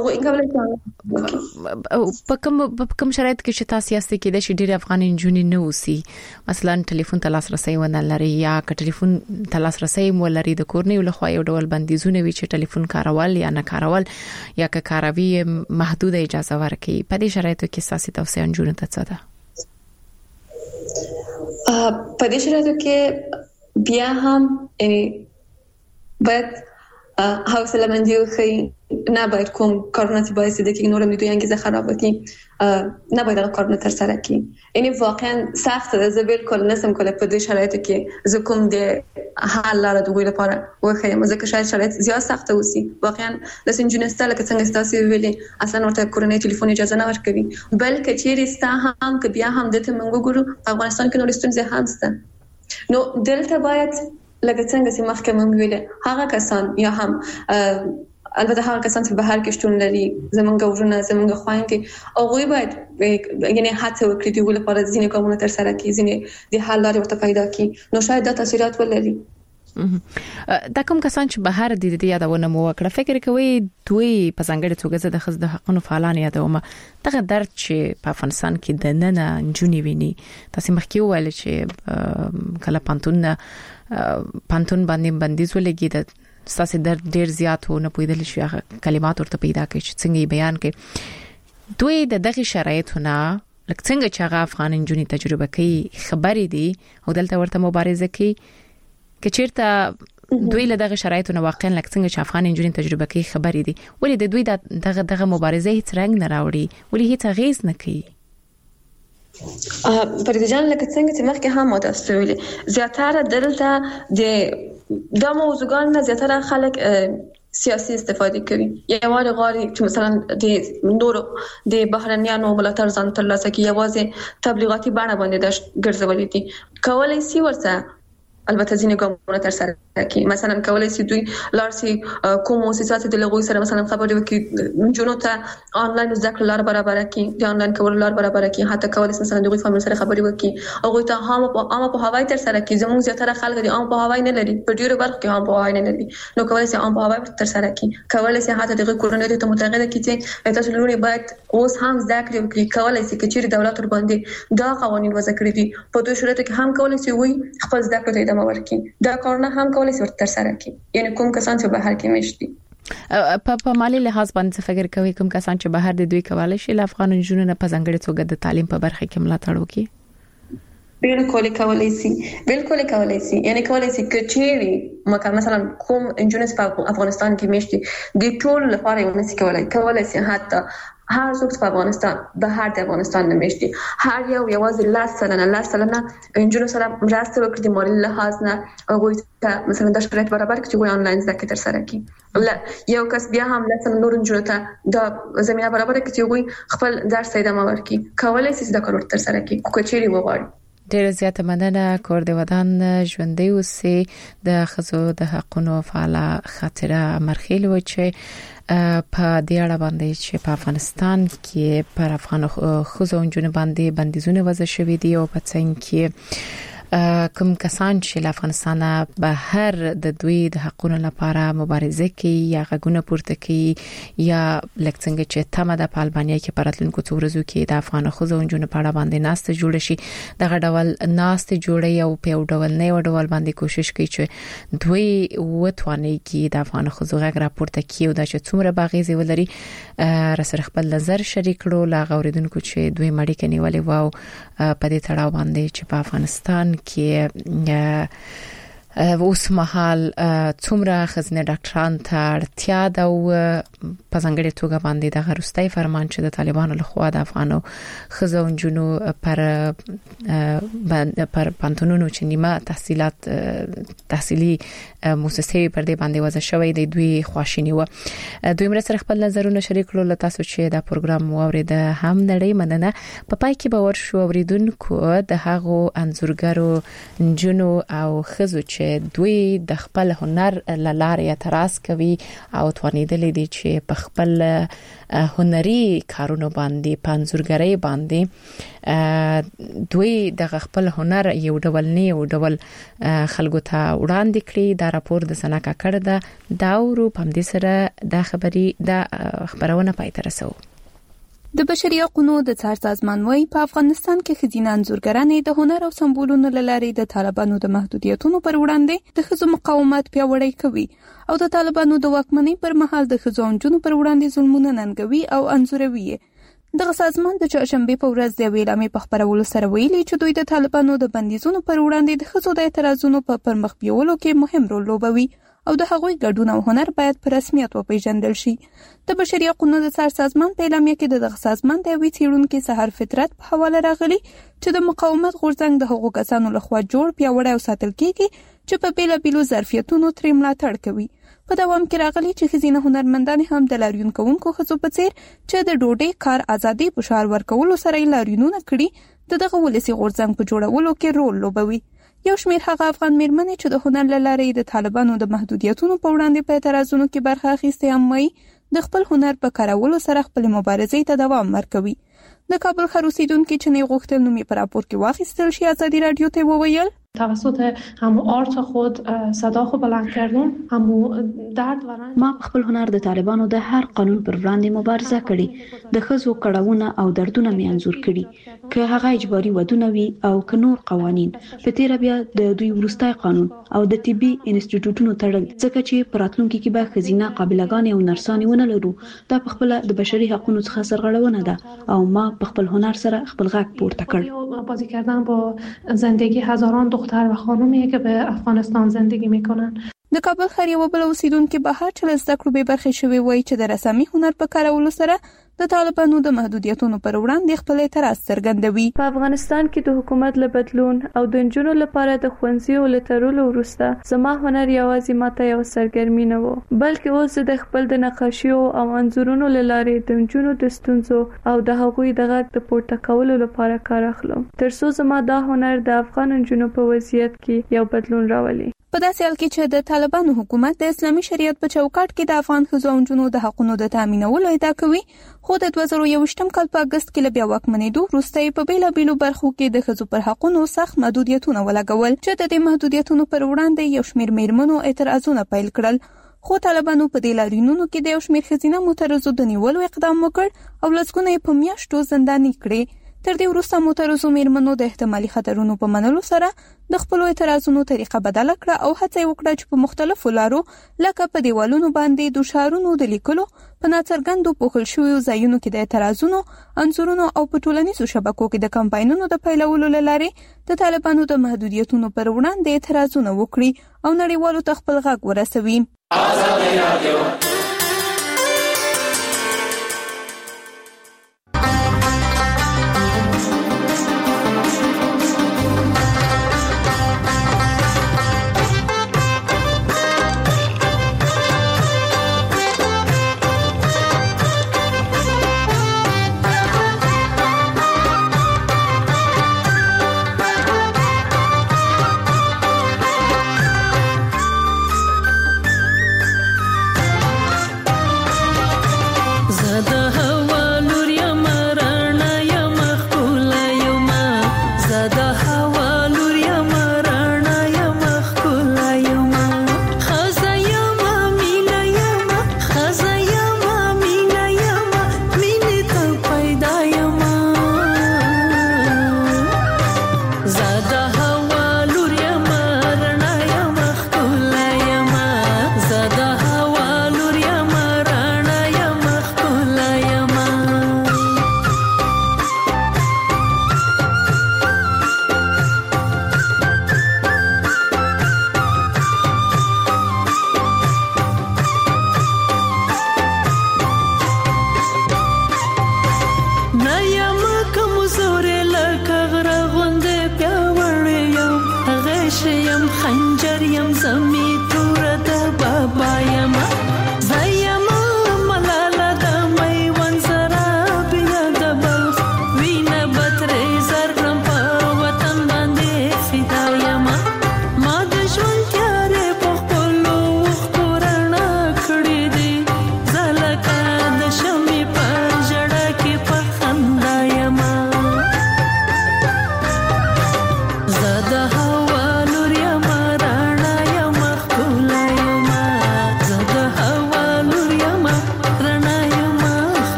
کوم شرایط کې چې تاسو یاستئ کې د شډیر افغان انجونی نه اوسي مثلا ټلیفون ته لاسرسي ونه لري یا ک ټلیفون ته لاسرسي ولري د کورنۍ له خوا یو ډول بندیزونه وي چې ټلیفون کارول یا نه کارول یا ک کاروي محدود اجازه ورکړي په دې شرایطو کې ساسي توصیه انجونی ته څه ده په دې شرایطو کې بیا هم باید حوصله مندي وکړي نه باید کوم کارونه چې باعث دي چې نورم دوی انګیزه خراب کړي نه باید کارونه تر سره کړي یعنی واقعا سخت ده زه بالکل نسم کوله په دې شرایطو کې زه کوم د حل لاره دوی لپاره وخیم ځکه شاید شرایط زیات سخت اوسي واقعا د سنجونسته لکه څنګه تاسو ویلي اصلا ورته کورنۍ ټلیفون اجازه نه ورکوي بلکې چیرې ستا هم که بیا هم دته منګو ګورو په افغانستان کې نور ستونزې هم شته نو دلته باید لکه څنګه چې مخکې مونږ ویل هغه کسان یا هم البته هغه کسان چې بهر کې شتون لري زمونږ ورونه زمونږ خويندې او غوي باید یعنی هڅه وکړي چې ولې پر ځینې کومه تر سره کې ځینې د حل لارې ورته پیدا کړي نو شاید دا تاثیرات ولري دا کوم کسان چې بهر دي د یادونه مو وکړه فکر کوي دوی په څنګه توګه د خزد حقونو فعالان یادوم دغه درد چې په افغانستان کې د نن جونی ویني تاسو مخکې ویل چې کله پانتون باندې بندیز ولګي د ساسي درد ډیر زیات و نه پویدل شي کلمات ورته پیدا کوي چې څنګه بیان کوي دوی د دغه شرایطونه لکه څنګه چې هغه افغان انجونی تجربه کوي خبرې دي او دلته ورته مبارزه کوي کچیرته دوی له دغه شرایطونه واقعا لکه څنګه چې افغان انجونی تجربه کوي خبرې دي ولې د دوی دغه مبارزه هیڅ رنګ نه راوړي ولې هیڅ غیز نه کوي پرېدجان لکه څنګه چې مخکې هم تاسو ویلي زیاتره دلته د موضوعګان نه زیاتره خلک سیاسي استفاده کوي یوازې غواړي چې مثلا د نورو د بهرنیانو ملاتړ ځان ترلاسه کړي یوازې تبلیغاتي بڼه باندې د ګرځولې دي کولای شي ورته البته ځینې ګامونه تر سره کړي مثلا کولای شي دوی لارسي کوم مؤسسات د لغوي سره مثلا خبرې وکړي جنو ته آنلاین ذکر لار برابر کړي د آنلاین کول لار برابر کړي حتی کولای شي مثلا دوی فامیل سره خبرې وکړي او ته هم په هوای تر سره کړي زموږ زیاتره خلک دي هم په هوای نه لري په ډیرو برخو کې هم په هوای نه لري نو کولای شي هم په هوای تر سره کړي کولای شي حتی د کورونې ته متغیره کړي چې تاسو لوري باید اوس هم ذکر وکړي کولای شي چې دولت ور باندې دا قوانين وضع کړی دي په دوی شرایطو کې هم کولای شي وي خپل ذکر ته ادامه ورکړي دا کارونه هم کولای شي تر سره کړي یعنی کوم کسان چې بهر کې مشتي په مالی لحاظ باندې فکر کوي کوم کسان چې بهر د دوی کولای شي ل افغان جنونو نه په ځنګړې توګه د تعلیم په برخه کې ملاتړ وکړي بالکل کولای شي یعنی کولای شي کچېری مثلا کوم انجونس په افغانستان کې مشتي د ټول لپاره یو نس کولای شي حتی هر څوک په افغانستان بهر د افغانستان نه مشتي هر یو لاس سلنه انجونو سره مرسته وکړي د مالی لحاظ نه هغه ته مثلا د شرایط برابر کړي چې آنلاین زده کړه تر سره کړي یو کس بیا هم مثلا نور انجونو ته د زمينه برابر کړي چې خپل درس ادامه ورکړي کولای شي د کار تر سره کړي کوچېری وغواړي ډېر زیات مننه کور د ودان ژوندۍ اوسې د خزو د حقونو فعاله خاطره مرخیل و چې په دې اړه باندې چې په افغانستان کې پر افغان خزو انجونو باندې بندیزونه وضع شوې دي او په څنګه کې کوم کسان چې له افغانستان بهر د دوی د حقونو لپاره مبارزه کوي یا غږونه پورته کوي یا لکه څنګه چې تمه د البانیا کې پراتلونکو څو ورځو کې د افغان خزو انجونو په اړه باندې ناسته جوړ شي دغه ډول ناسته جوړي او په ډول نه ډول باندې کوشش کوي چې دوی وټواني کې د افغان خزو غږ راپورته کوي او د څومره باغیزه ولري را سره خپل نظر شریک کړو لا غوریدونکو چې دوی مړی کني ولې واو په دې تړاو باندې چې په افغانستان کې اوس مهال څومره خزنه ډاکټران ته اړتیا ده او په ځانګړي توګه باندې د غروستۍ فرمان چې د طالبانو لخوا د افغانو خزونجونو پر پانتونونو چې نیمه تحصیلي مؤسسې پر دې باندې وځي شوې د دوی خواشینی و دوی مرسته خپل نظرونه شریک کړل تاسو چې دا پروګرام واورید هم نړۍ مننه په پای کې باور شو اوریدونکو د هغو انځورګرو جنو او خزو چې دوی د خپل هنر لاره اعتراض کوي او توانیدل دي چې په خپل هنري کارونو باندې پنځورګري باندې دوی د خپل هنر یو ډول نه یو ډول خلکو ته وړاندې کړي دا راپور د سناکا کړه دا ورو پم دي سره دا خبرونه پاتې رسو د بشري حقوقو د څار سازمان وايي په افغانستان کې خزینه انځورګرانې د هنر او سمبولونو لارې د طالبانو د محدودیتونو پر وړاندې د خزو مقاومت پیاوړی کوي او د طالبانو د واکمنۍ پر مهال د خزو او نجونو پر وړاندې ظلمونه ننګوي او انځوروي دغه سازمان د چهارشنبه په ورځ د ویلامې په خبرولو سره ویلي چې دوی د طالبانو د بندیزونو پر وړاندې د خزو د اعتراضونو په پرمخ بیولو کې مهم رول لوبوي او د هغوی ګډون او هنر باید په رسمیت وپیژندل شي د بشري حقوقو د څار سازمان په اعلامیه کې دغه سازمان د وی څېړونکو سحر فطرت په حواله راغلي چې د مقاومت غورځنګ د حقوقو کسانو لخوا جوړ پیاوړی او ساتل کیږي چې په بیلابیلو ظرفیتونو تر ملاتړ کوي په دوام کې راغلي چې خزینه هنرمندان هم د لاریون کوونکو خزو په څیر چې د ډوډۍ کار ازادي په شعار ورکولو سره لاریونونه کړي دغه ولسی غورځنګ په جوړولو کې رول لوبوي یو شمېر هغه افغان میرمنې چې د هنر لارې د طالبانو د محدودیتونو په وړاندې په اعتراضونو کې برخه اخیستې هم وایي د خپل هنر په کارولو سره خپل مبارزې ته دوام ورکوي د کابل خروسیدونکو چې نه غوښتل نومي پر راپور کې واخیستل شي ازادي رادیو ته وویل توسط همو آرت خود صدا خو بلند کردم همو درد و رنج ما خپل هنر د طالبانو د هر قانون پر وړاندې مبارزه کړې د خزو کړهونه او دردونه می انځور کړي که هغه اجباري ودونه وي او که نور قوانين په تیر بیا د دوی ورستای قانون او د طبي انسټیټیوټونو تړل ځکه چې پراتلونکو کې به خزینه قابلګان او نرسانې ونه لرو دا په خپل د بشري حقوقو څخه سرغړونه ده او ما په خپل هنر سره خپل غږ پورته کړ بازی کردن با زندگی هزاران دختر و خانمی که به افغانستان زندگی میکنن د کابل ښار یو بل اوسیدونکو به هر چل زده کړو به برخه شوی وای چې د رسمي هنر په کارولو سره د طالبانو د محدودیتونو پر وړاندې خپل اعتراض څرګندوي په افغانستان کې د حکومت له بدلون او د نجونو لپاره د ښوونځیو لټرولو وروسته زما هنر یوازې ماته یو سرګرمي نه و بلکې اوس د خپل د نقاشیو او انځورونو لارې د نجونو د ستونزو او د هغوی د غږ د پورته کولو لپاره کار اخلم ترڅو زما دا هنر د افغان نجونو په وضعیت کې یو بدلون راولي په داسې حال کې چې د طالبانو حکومت د اسلامي شریعت په چوکاټ کې د افغان ښځو او نجونو د حقوقو د تامینولو ادعا کوي خو د 2021 کال په اگست کې له بیا واکمنېدو وروسته په بیلابیلو برخو کې د ښځو پر حقوقو سخت محدودیتونه ولګول چې د دې محدودیتونو پر وړاندې یو شمېر میرمنو اعتراضونه پیل کړل خو طالبانو په دې لاریونونو کې د یو شمېر ښځینه معترضو د نیولو اقدام وکړ او لږګونه په میاشتو زنداني کړې تر دې وروسته معترضو میرمنو د احتمالي خطرونو په منلو سره د خپل اعتراضونو طریقه بدله کړه او هڅه وکړه چې په مختلفو لارو لکه په دیوالونو باندې د شعارونو د لیکلو په ناڅرګندو پوښل شویو ځایونو کې د اعتراضونو انځورونو او په ټولنیزو شبکو کې د کمپاینونو د پیلولو لارې د طالبانو د محدودیتونو پر وړاندې اعتراضونه وکړي او نړیوالو ته خپل غږ ورسوي.